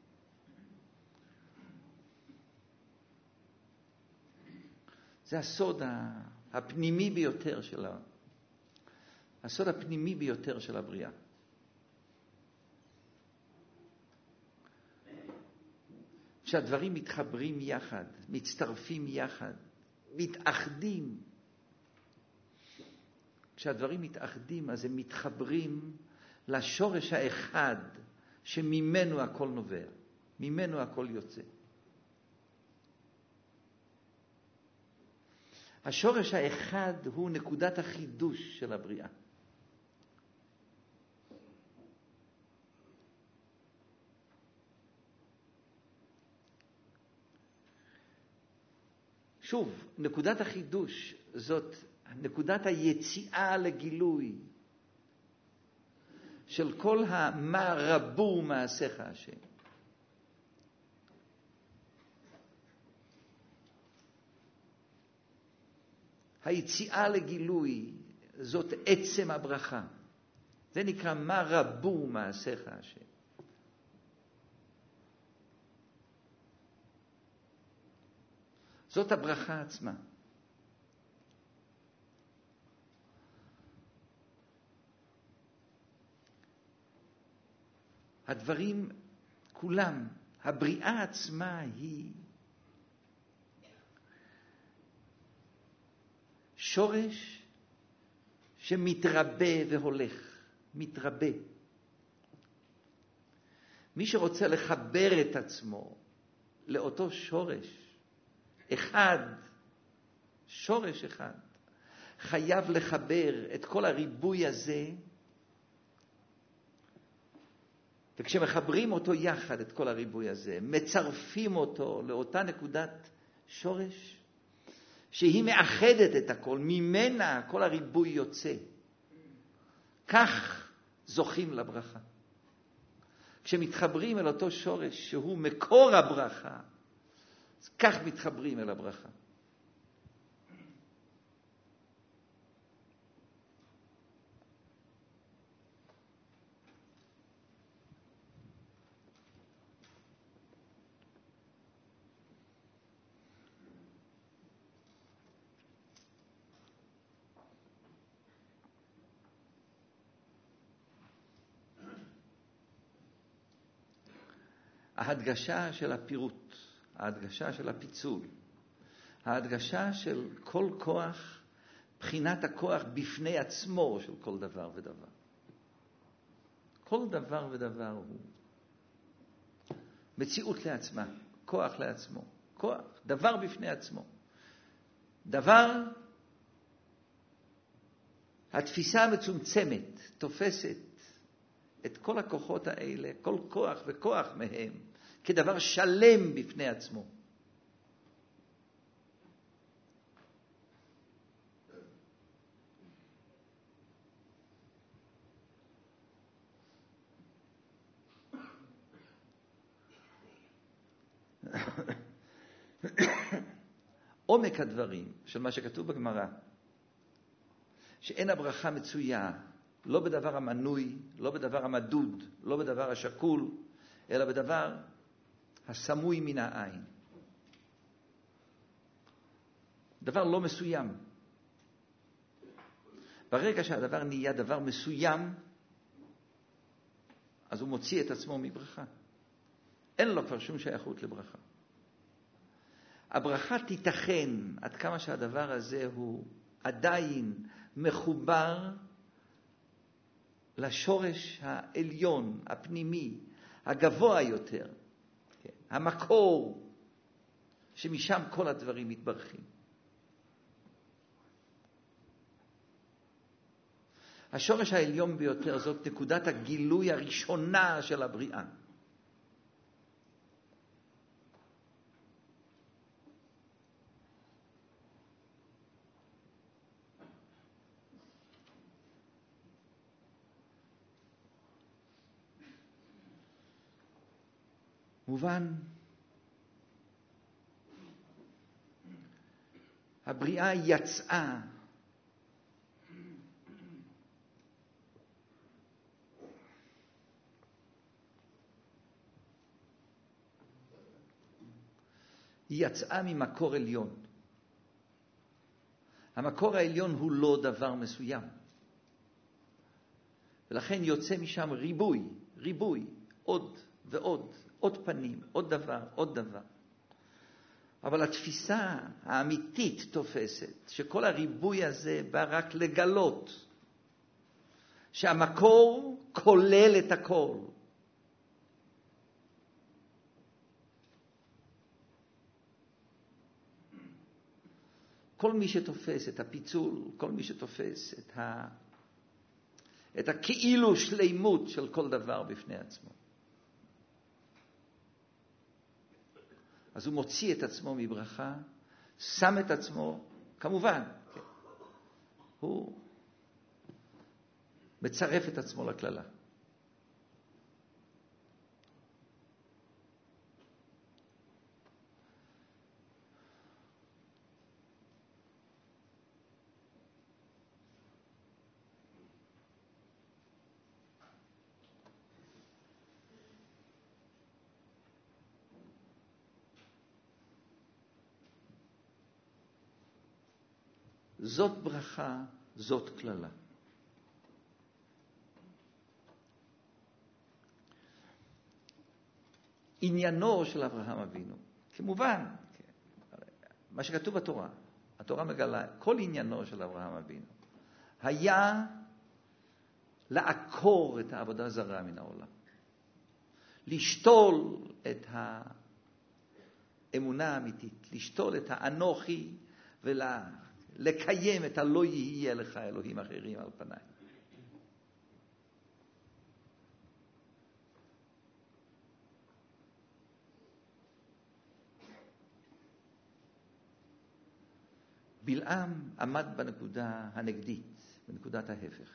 זה הסוד הפנימי ביותר של הסוד הפנימי ביותר של הבריאה. שהדברים מתחברים יחד, מצטרפים יחד, מתאחדים. כשהדברים מתאחדים, אז הם מתחברים לשורש האחד שממנו הכל נובע, ממנו הכל יוצא. השורש האחד הוא נקודת החידוש של הבריאה. שוב, נקודת החידוש זאת נקודת היציאה לגילוי של כל מה רבו מעשיך השם. היציאה לגילוי זאת עצם הברכה. זה נקרא מה רבו מעשיך השם. זאת הברכה עצמה. הדברים כולם, הבריאה עצמה היא שורש שמתרבה והולך, מתרבה. מי שרוצה לחבר את עצמו לאותו שורש אחד, שורש אחד, חייב לחבר את כל הריבוי הזה, וכשמחברים אותו יחד, את כל הריבוי הזה, מצרפים אותו לאותה נקודת שורש, שהיא מאחדת את הכל, ממנה כל הריבוי יוצא. כך זוכים לברכה. כשמתחברים אל אותו שורש שהוא מקור הברכה, אז כך מתחברים אל הברכה. ההדגשה של הפירוט, ההדגשה של הפיצול, ההדגשה של כל כוח, בחינת הכוח בפני עצמו של כל דבר ודבר. כל דבר ודבר הוא מציאות לעצמה, כוח לעצמו, כוח, דבר בפני עצמו. דבר, התפיסה המצומצמת תופסת את כל הכוחות האלה, כל כוח וכוח מהם, כדבר שלם בפני עצמו. עומק הדברים של מה שכתוב בגמרא, שאין הברכה מצויה, לא בדבר המנוי, לא בדבר המדוד, לא בדבר השקול, אלא בדבר הסמוי מן העין. דבר לא מסוים. ברגע שהדבר נהיה דבר מסוים, אז הוא מוציא את עצמו מברכה. אין לו כבר שום שייכות לברכה. הברכה תיתכן עד כמה שהדבר הזה הוא עדיין מחובר לשורש העליון, הפנימי, הגבוה יותר, המקור שמשם כל הדברים מתברכים. השורש העליון ביותר זאת נקודת הגילוי הראשונה של הבריאה. מובן, הבריאה יצאה היא יצאה ממקור עליון. המקור העליון הוא לא דבר מסוים. ולכן יוצא משם ריבוי, עוד ועוד, עוד פנים, עוד דבר, עוד דבר. אבל התפיסה האמיתית תופסת שכל הריבוי הזה בא רק לגלות שהמקור כולל את הכל. כל מי שתופס את הפיצול, כל מי שתופס את הכאילו שלימות של כל דבר בפני עצמו, אז הוא מוציא את עצמו מברכה, שם את עצמו, כמובן, כן, הוא מצרף את עצמו לכללה. זאת ברכה, זאת כללה. עניינו של אברהם אבינו, כמובן, מה שכתוב בתורה, התורה מגלה, כל עניינו של אברהם אבינו, היה לעקור את העבודה הזרה מן העולם. לשתול את האמונה האמיתית, לשתול את האנוכי ולקיים את הלא יהיה לך אלוהים אחרים על פניי. בלעם עמד בנקודה הנגדית, בנקודת ההפך.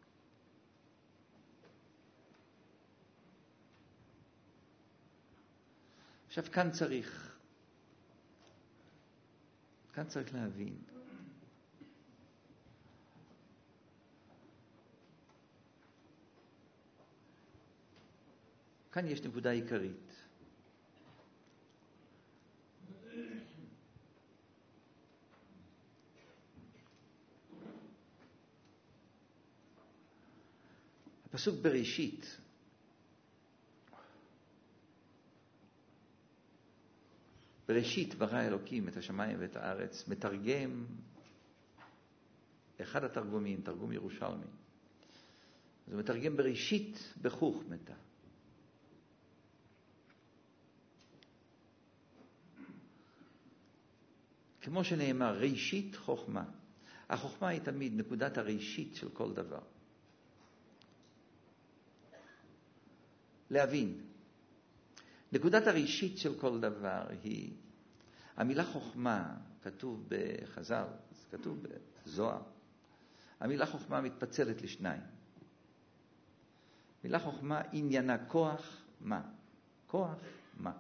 עכשיו כאן צריך להבין. כאן יש נקודה עיקרית. הפסוק בראשית ברא אלוקים את השמיים ואת הארץ, מתרגם אחד התרגומים, תרגום ירושלמי. זה מתרגם בראשית בחוכמתה. כמו שנאמר, ראשית חוכמה. החוכמה היא תמיד נקודת הראשית של כל דבר. להבין. נקודת הראשית של כל דבר היא, המילה חוכמה, כתוב בחז"ל, כתוב בזוהר, המילה חוכמה מתפצלת לשניים. מילה חוכמה עניינה כוח מה? כוח מה?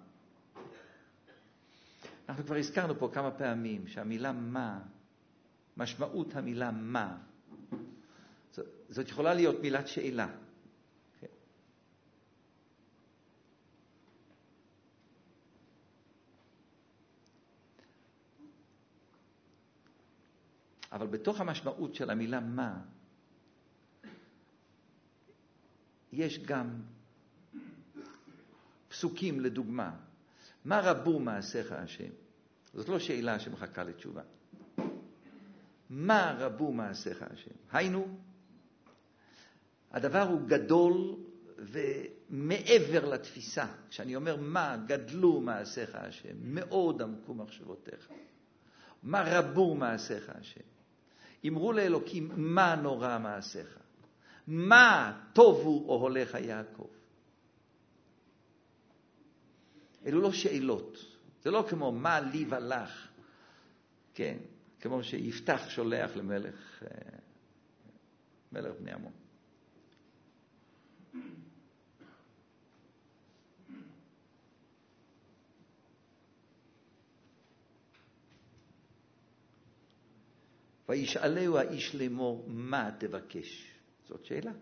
אנחנו כבר הזכרנו פה כמה פעמים שהמילה מה, משמעות המילה מה, זאת יכולה להיות מילת שאלה. אבל בתוך המשמעות של המילה מה, יש גם פסוקים לדוגמה. מה רבו מעשיך השם? זאת לא שאלה שמחכה לתשובה. מה רבו מעשיך השם? היינו, הדבר הוא גדול ומעבר לתפיסה. כשאני אומר מה גדלו מעשיך השם, מאוד עמקו מחשבותיך. מה רבו מעשיך השם? אמרו לאלוקים, מה נורא מעשיך? מה טובו אוהליך יעקב? אלו לא שאלות. זה לא כמו מה לי ולך. כן, כמו שיפתח שולח למלך בני עמון. וישאלהו האיש לאמור, מה תבקש? זאת שאלה.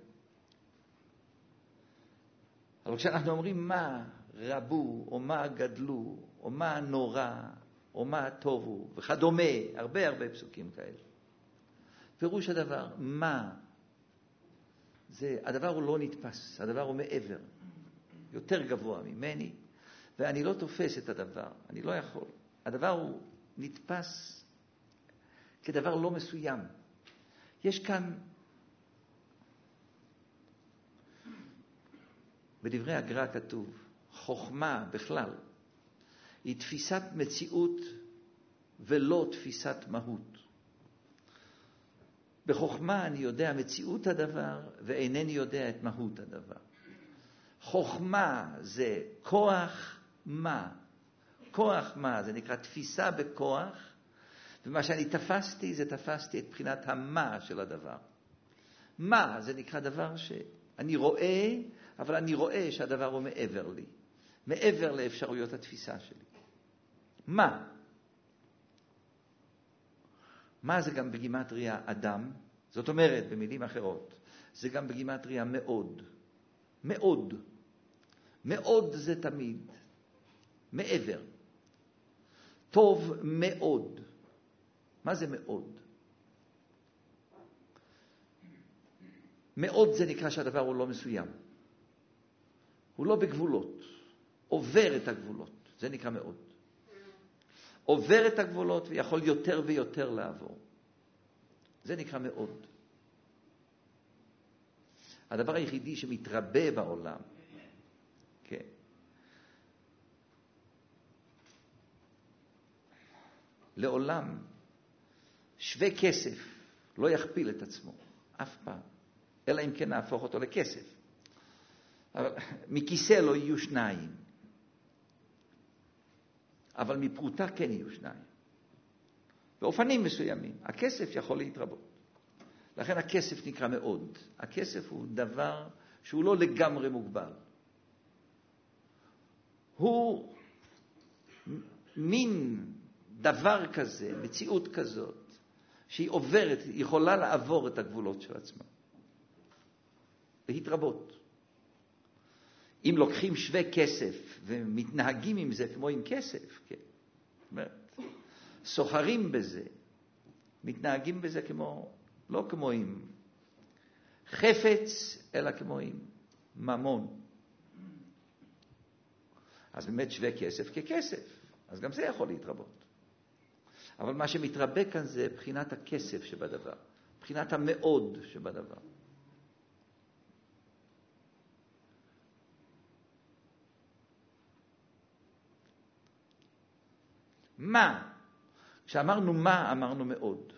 אבל כשאנחנו אומרים מה רבו, או מה גדלו, או מה נורא, או מה טובו, וכדומה, הרבה פסוקים כאלה. פירוש הדבר, מה? הדבר הוא לא נתפס, הדבר הוא מעבר, יותר גבוה ממני, ואני לא תופס את הדבר, אני לא יכול. הדבר הוא נתפס כדבר לא מסוים. יש כאן, בדברי הגר"א כתוב, חוכמה בכלל היא תפיסת מציאות ולא תפיסת מהות. בחוכמה אני יודע מציאות הדבר ואינני יודע את מהות הדבר. חוכמה זה כוח מה. כוח מה, זה נקרא תפיסה בכוח, ומה שאני תפסתי את בחינת המה של הדבר. מה זה נקרא דבר שאני רואה, אבל אני רואה שהדבר הוא מעבר לי. מעבר לאפשרויות התפיסה שלי. מה? מה זה גם בגימטריה אדם? זאת אומרת, במילים אחרות, זה גם בגימטריה מאוד. מאוד. מאוד זה תמיד. מעבר. טוב מאוד. מה זה מאוד? מאוד זה נקרא שהדבר הוא לא מסוים. הוא לא בגבולות. עובר את הגבולות. זה נקרא מאוד. עובר את הגבולות ויכול יותר ויותר לעבור. זה נקרא מאוד. הדבר היחידי שמתרבה בעולם, כן. לעולם, שווה כסף לא יכפיל את עצמו, אף פעם. אלא אם כן נהפוך אותו לכסף. אבל מכיסא לא יהיו שניים. אבל מפרוטה כן יהיו שניים. באופנים מסוימים. הכסף יכול להתרבות. לכן הכסף נקרא מאוד. הכסף הוא דבר שהוא לא לגמרי מוגבל. הוא מין דבר כזה, מציאות כזאת, שהיא עוברת, יכולה לעבור את הגבולות של עצמה. להתרבות. אם לוקחים שווה כסף ומתנהגים עם זה כמו עם כסף, כן. זאת אומרת, סוחרים בזה, מתנהגים בזה כמו, לא כמו עם חפץ, אלא כמו עם ממון. אז באמת שווה כסף ככסף, אז גם זה יכול להתרבות. אבל מה שמתרבה כאן זה בחינת הכסף שבדבר, בחינת המאוד שבדבר. מה? כשאמרנו מה, אמרנו מאוד.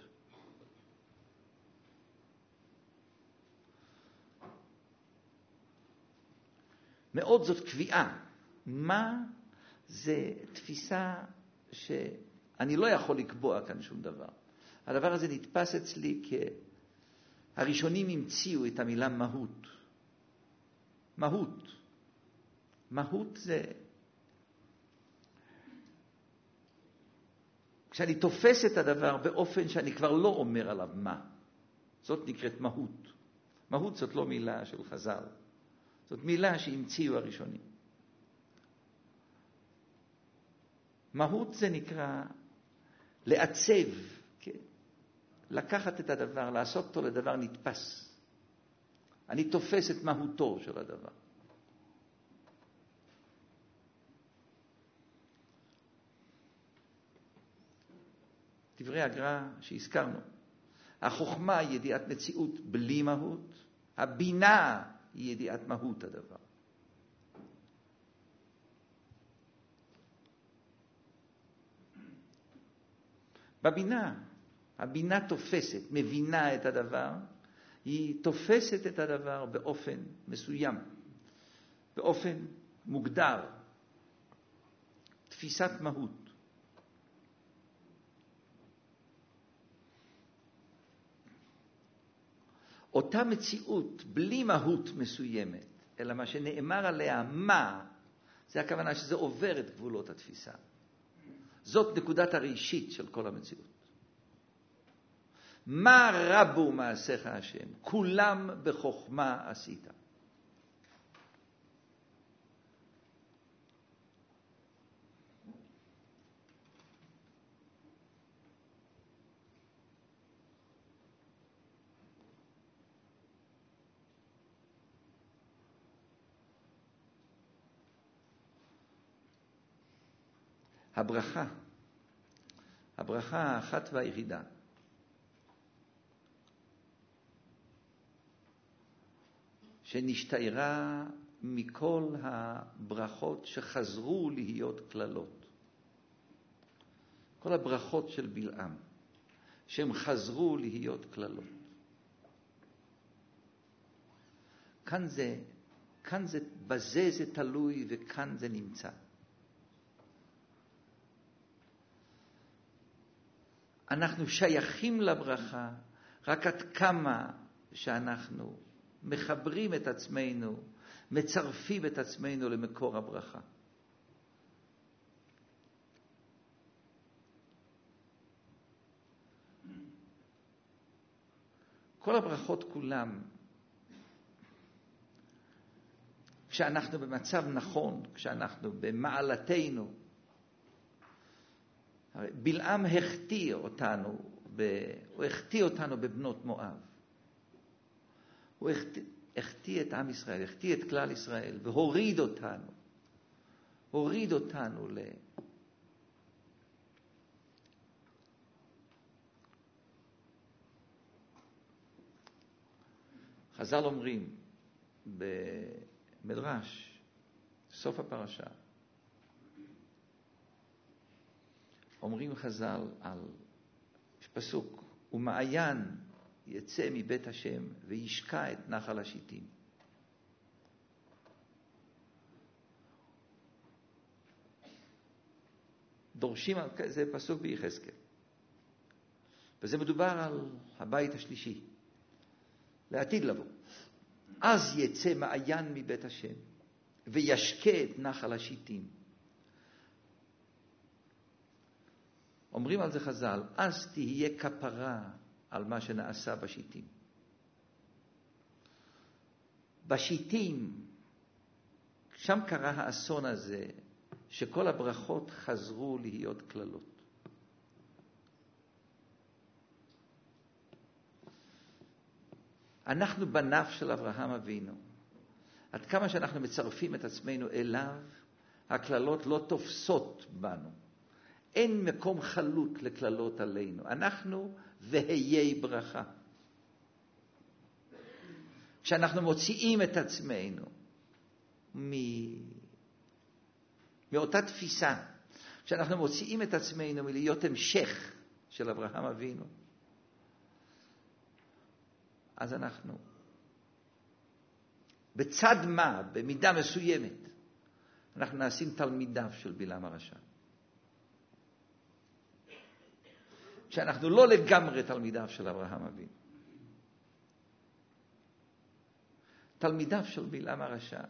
מאוד זאת קביעה. מה זה תפיסה שאני לא יכול לקבוע כאן שום דבר. הדבר הזה נתפס אצלי הראשונים המציאו את המילה מהות. מהות. מהות זה כשאני תופס את הדבר באופן שאני כבר לא אומר עליו מה. זאת נקראת מהות. מהות זאת לא מילה של חז"ל. זאת מילה שהמציאו הראשונים. מהות זה נקרא לעצב, כן? לקחת את הדבר, לעשות אותו לדבר נתפס. אני תופס את מהותו של הדבר. דברי הגר"א שהזכרנו. החוכמה היא ידיעת מציאות בלי מהות, הבינה היא ידיעת מהות הדבר. בבינה, הבינה תופסת, מבינה את הדבר, היא תופסת את הדבר באופן מסוים, באופן מוגדר, תפיסת מהות. אותה מציאות בלי מהות מסוימת, אלא מה שנאמר עליה מה, זה הכוונה שזה עובר את גבולות התפיסה. זאת נקודת הראשית של כל המציאות. מה רבו מעשיך השם? כולם בחוכמה עשית. הברכה האחת והיחידה, שנשתיירה מכל הברכות שחזרו להיות כללות. כל הברכות של בלעם, שהם חזרו להיות כללות. בזה זה תלוי וכאן זה נמצא. אנחנו שייכים לברכה רק עד כמה שאנחנו מחברים את עצמנו, מצרפים את עצמנו למקור הברכה. כל הברכות כולם, כשאנחנו במצב נכון, כשאנחנו במעלתנו, בלעם הוא החטיא אותנו בבנות מואב. הוא החטיא את עם ישראל, החטיא את כלל ישראל, והוריד אותנו. הוריד אותנו חז"ל אומרים במדרש, סוף הפרשה, אומרים חז"ל על פסוק, ומעיין יצא מבית השם וישקע את נחל השיטים. דורשים, זה פסוק ביחזקאל. וזה מדובר על הבית השלישי, לעתיד לבוא. אז יצא מעיין מבית השם וישקע את נחל השיטים. אומרים על זה חז"ל, אז תהיה כפרה על מה שנעשה בשיטים. בשיטים, שם קרה האסון הזה, שכל הברכות חזרו להיות כללות. אנחנו בנף של אברהם אבינו. עד כמה שאנחנו מצרפים את עצמנו אליו, הכללות לא תופסות בנו. אין מקום חלוט לכללות עלינו. אנחנו והיה ברכה. כשאנחנו מוציאים את עצמנו מאותה תפיסה, כשאנחנו מוציאים את עצמנו מלהיות המשך של אברהם אבינו, אז אנחנו בצד מה, במידה מסוימת, אנחנו נעשים תלמידיו של בלעם הרשע. כשאנחנו לא לגמרי תלמידיו של אברהם אבינו. תלמידיו של בלעם הרשע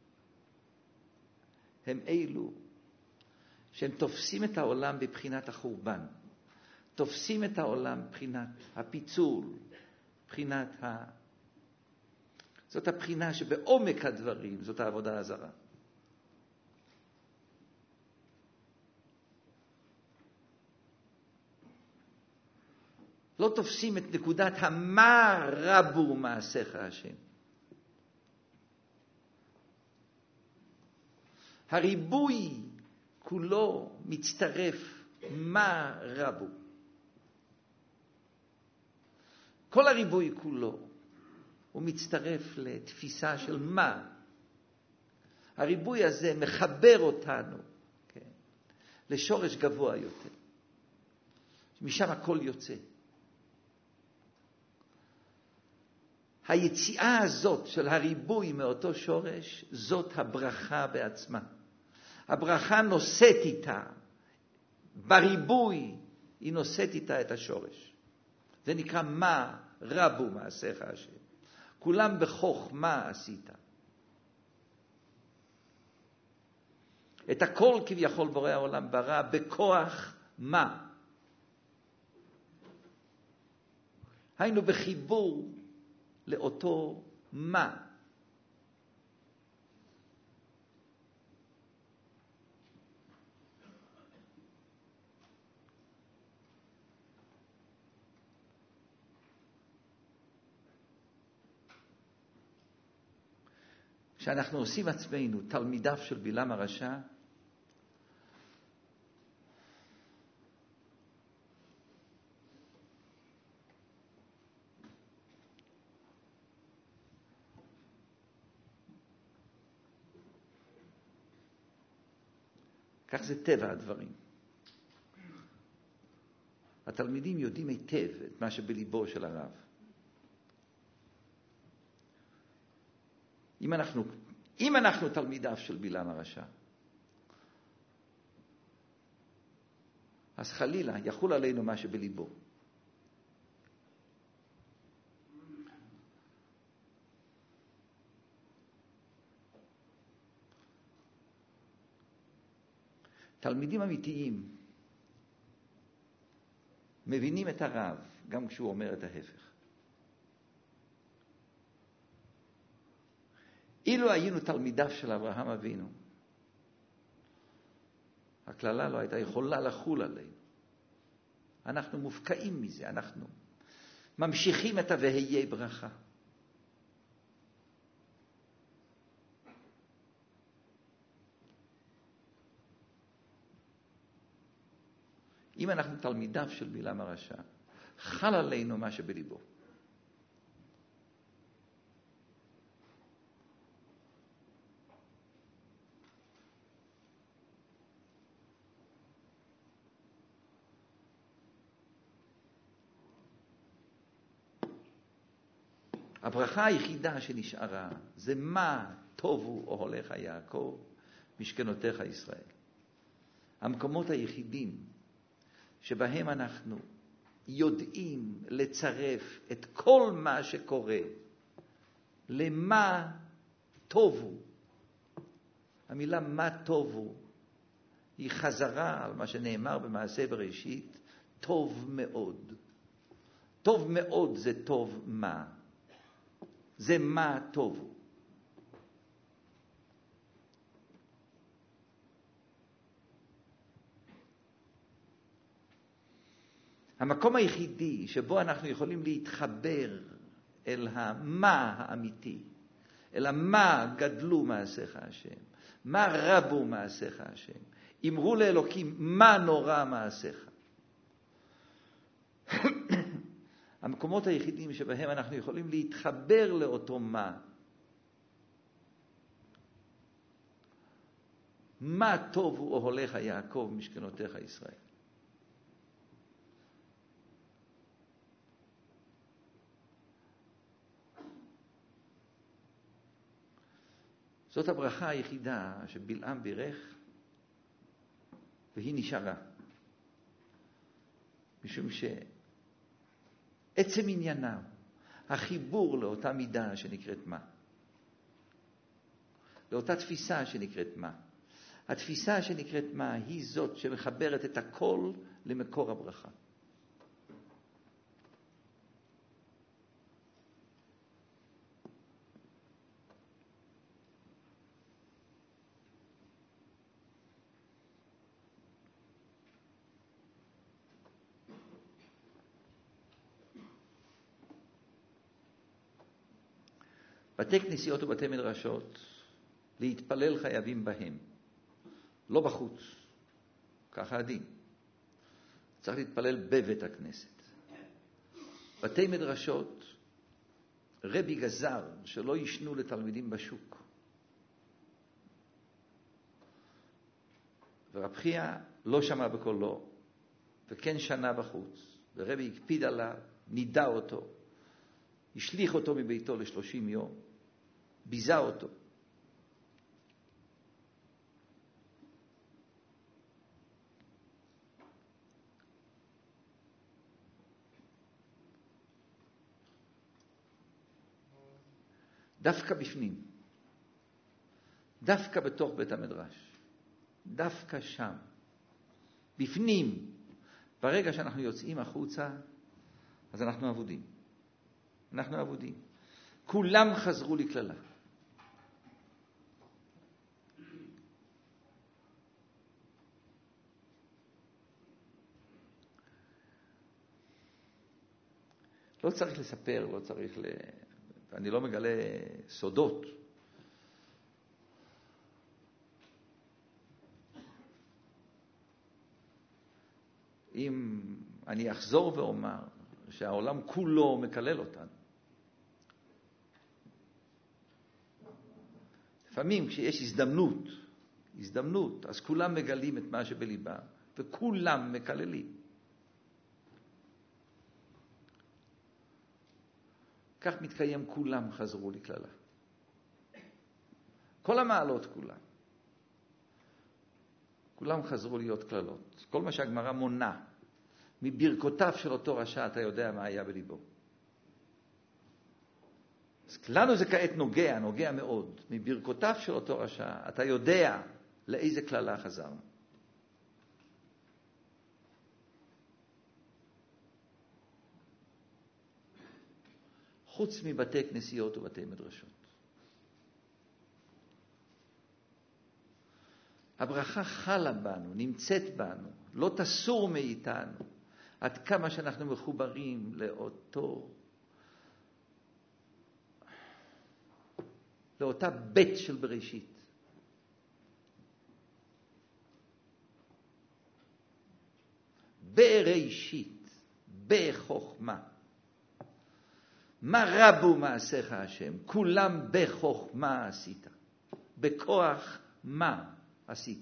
הם אלו שהם תופסים את העולם בבחינת החורבן, תופסים את העולם בבחינת הפיצול, בבחינת זאת הבחינה שבעומק הדברים זאת העבודה הזרה. לא תופסים את נקודת מה רבו מעשיך השם. הריבוי כולו מצטרף מה רבו. כל הריבוי כולו הוא מצטרף לתפיסה של מה. הריבוי הזה מחבר אותנו, כן, לשורש גבוה יותר. משם הכל יוצא. היציאה הזאת של הריבוי מאותו שורש, זאת הברכה בעצמה. הברכה נושאת איתה, בריבוי היא נושאת איתה את השורש. זה נקרא מה רבו מעשיך השם. כולם בחוכמה עשית. את הכל כביכול בורא העולם ברא בכוח מה. היינו בחיבור לאותו מה. כשאנחנו עושים עצמנו תלמידיו של בלעם הרשע, כך זה טבע הדברים. התלמידים יודעים היטב את מה שבליבו של הרב. אם אנחנו תלמידיו של בלעם הרשע, אז חלילה יחול עלינו מה שבליבו. תלמידים אמיתיים מבינים את הרב גם כשהוא אומר את ההפך. אילו היינו תלמידיו של אברהם אבינו, הכללה לא הייתה יכולה לחול עלינו. אנחנו מופקעים מזה, אנחנו ממשיכים את ה"והיה ברכה". אם אנחנו תלמידיו של בלעם הרשע, חל עלינו מה שבליבו. הברכה היחידה שנשארה זה מה טובו אוהליך יעקב משכנותיך ישראל. המקומות היחידים שבהם אנחנו יודעים לצרף את כל מה שקורה למה טובו. המילה מה טובו היא חזרה על מה שנאמר במעשה בראשית, טוב מאוד. טוב מאוד זה טוב מה. זה מה טובו. המקום היחידי שבו אנחנו יכולים להתחבר אל המה האמיתי, אל המה גדלו מעשיך השם, מה רבו מעשיך השם, אמרו לאלוקים מה נורא מעשיך. המקומות היחידים שבהם אנחנו יכולים להתחבר לאותו מה טובו אוהליך יעקב משכנותיך ישראל. זאת הברכה היחידה שבלעם בירך, והיא נשארה. משום שעצם עניינה, החיבור לאותה מידה שנקראת מה. לאותה תפיסה שנקראת מה. התפיסה שנקראת מה היא זאת שמחברת את הכל למקור הברכה. בתי כנסיות ובתי מדרשות, להתפלל חייבים בהם, לא בחוץ, ככה הדין. צריך להתפלל בבית הכנסת. בתי מדרשות, רבי גזר שלא ישנו לתלמידים בשוק. ורב חייא לא שמע בקולו, וכן שנה בחוץ, ורבי הקפיד עליו, נידע אותו, השליך אותו מביתו ל30 יום, ביזה אותו. דווקא בפנים, דווקא בתוך בית המדרש, דווקא שם, בפנים, ברגע שאנחנו יוצאים החוצה, אז אנחנו עבודים. אנחנו עבודים. כולם חזרו לכללה. לא צריך לספר, לא צריך אני לא מגלה סודות. אם אני אחזור ואומר שהעולם כולו מקלל אותנו. לפעמים כשיש הזדמנות, אז כולם מגלים את מה שבליבם, וכולם מקללים. כך מתקיים כולם חזרו לכללה. כל המעלות כולם חזרו להיות כללות. כל מה שהגמרא מונה מברכותיו של אותו רשע, אתה יודע מה היה בליבו. אז לנו זה כעת נוגע מאוד. מברכותיו של אותו רשע, אתה יודע לאיזה כללה חזרנו. חוץ מבתי כנסיות ובתי מדרשות. הברכה חלה בנו, נמצאת בנו, לא תסור מאיתנו, עד כמה שאנחנו מחוברים לאותה בית של בראשית. בראשית, בחוכמה. מה רבו מעשיך השם? כולם בחוכמה עשית. בכוח מה עשית?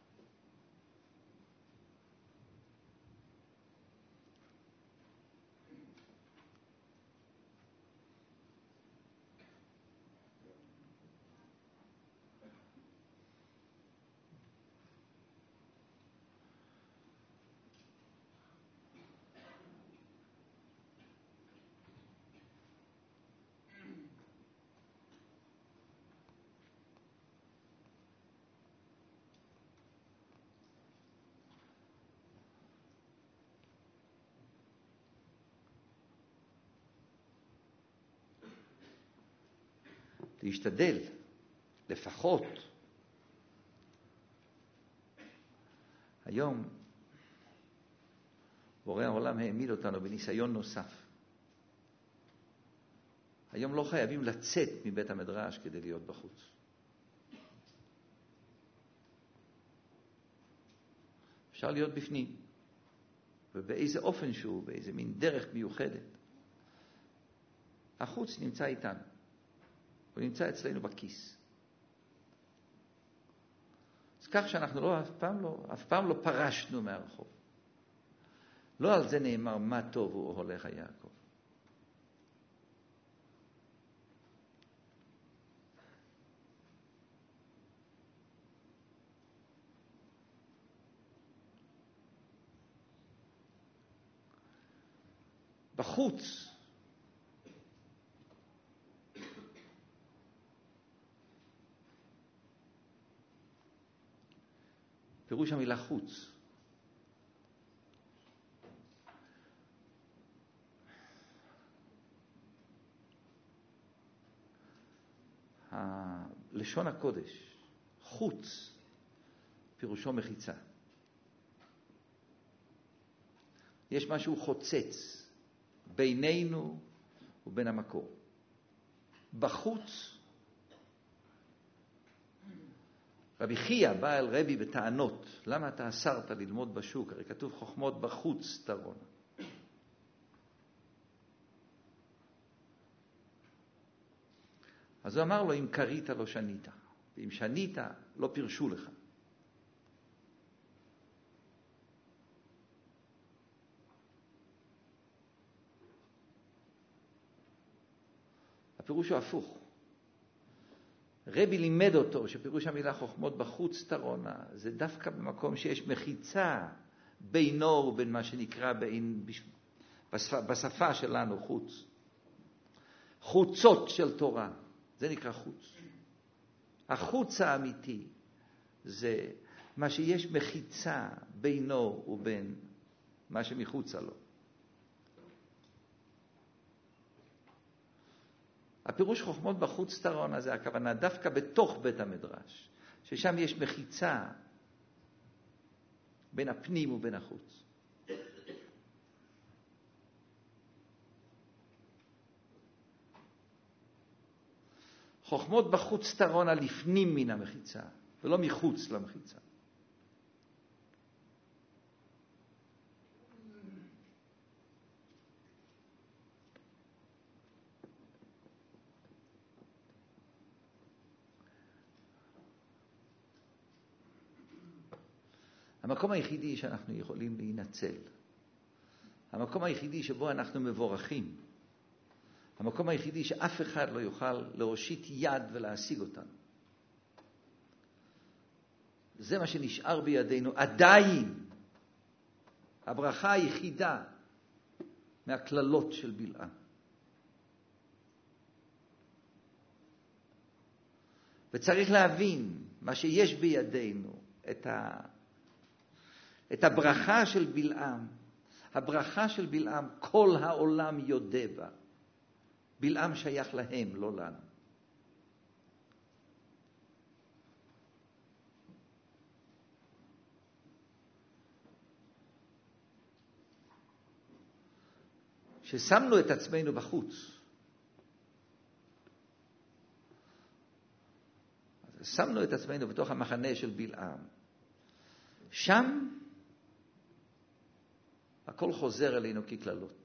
להשתדל, לפחות. היום בורא העולם העמיד אותנו בניסיון נוסף. היום לא חייבים לצאת מבית המדרש כדי להיות בחוץ. אפשר להיות בפנים, ובאיזה אופן שהוא, באיזה מין דרך מיוחדת. החוץ נמצא איתנו. הוא נמצא אצלנו בכיס. אז כך שאנחנו אף פעם לא פרשנו מהרחוב. לא על זה נאמר מה טוב הוא הולך יעקב. בחוץ פירוש המילה חוץ. לשון הקודש, חוץ, פירושו מחיצה. יש משהו חוצץ בינינו ובין המקור. בחוץ, רבי חייא בא אל רבי בטענות, למה אתה אסרת ללמוד בשוק? הרי כתוב חוכמות בחוץ תרון. אז הוא אמר לו, אם קרית לא שנית, ואם שנית לא פירשו לך. הפירוש הוא הפוך. רבי לימד אותו שפירוש המילה חוכמות בחוץ תרונה, זה דווקא במקום שיש מחיצה בינו ובין מה שנקרא בשפה שלנו חוץ. חוצות של תורה, זה נקרא חוץ. החוץ האמיתי זה מה שיש מחיצה בינו ובין מה שמחוצה לו. הפירוש חוכמות בחוץ תרונה זה הכוונה דווקא בתוך בית המדרש, ששם יש מחיצה בין הפנים ובין החוץ. חוכמות בחוץ תרונה לפנים מן המחיצה, ולא מחוץ למחיצה. המקום היחידי שאנחנו יכולים להינצל, המקום היחידי שבו אנחנו מבורכים, המקום היחידי שאף אחד לא יוכל להושיט יד ולהשיג אותנו, זה מה שנשאר בידינו עדיין, הברכה היחידה מהכללות של בלעם. וצריך להבין מה שיש בידינו, את הברכה של בלעם. הברכה של בלעם, כל העולם יודע בה. בלעם שייך להם, לא לנו. ששמנו את עצמנו בחוץ. שמנו את עצמנו בתוך המחנה של בלעם. שם הכל חוזר אלינו ככללות.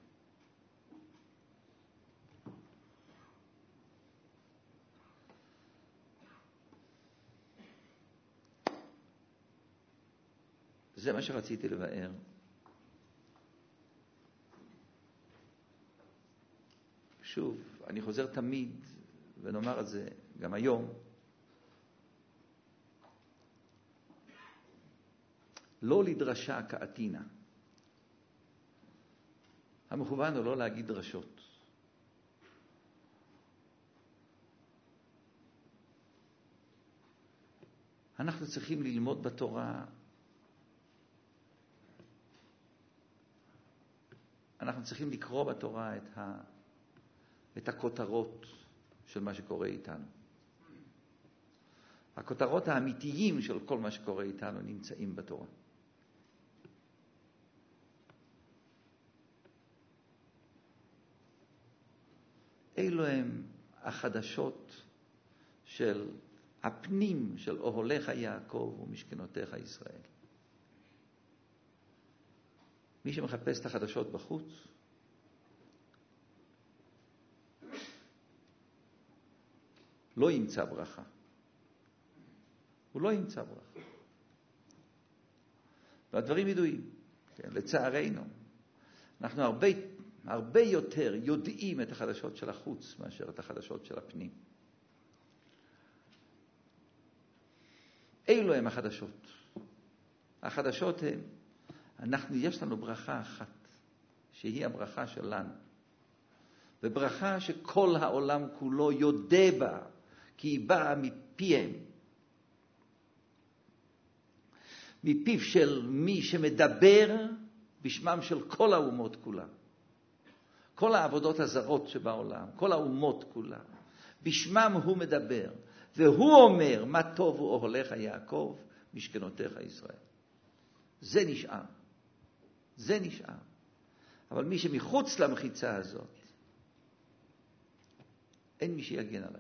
זה מה שרציתי לבאר. שוב, אני חוזר תמיד, ונאמר את זה גם היום. לא לדרשה כעתינה. המכוון הוא לא להגיד דרשות. אנחנו צריכים ללמוד בתורה. אנחנו צריכים לקרוא בתורה את הכותרות של מה שקורה איתנו. הכותרות האמיתיים של כל מה שקורה איתנו נמצאים בתורה. אלו הם החדשות של הפנים של אוהליך יעקב ומשכנותיך ישראל. מי שמחפש את החדשות בחוץ, לא ימצא ברכה. הוא לא ימצא ברכה. והדברים ידועים. כן, לצערנו, אנחנו הרבה יותר יודעים את החדשות של החוץ מאשר את החדשות של הפנים. אילו הם החדשות. החדשות הן, יש לנו ברכה אחת, שהיא הברכה שלנו. וברכה שכל העולם כולו יודע בה, כי היא באה מפיהם. מפיו של מי שמדבר בשמם של כל האומות כולם. כל העבודות הזרות שבעולם, כל האומות כולם. בשמם הוא מדבר. והוא אומר, מה טוב הוא אוהליך יעקב, משכנותיך ישראל. זה נשאר. זה נשאר. אבל מי שמחוץ למחיצה הזאת, אין מי שיגן עליו.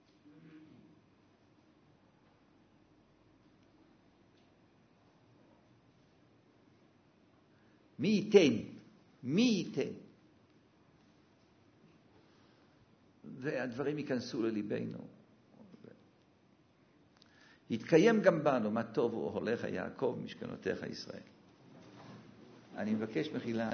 מי ייתן? מי ייתן? והדברים ייכנסו לליבנו. יתקיים גם בנו, מה טוב הוא אוהליך יעקב, משכנותיך ישראל. אני מבקש מחילה.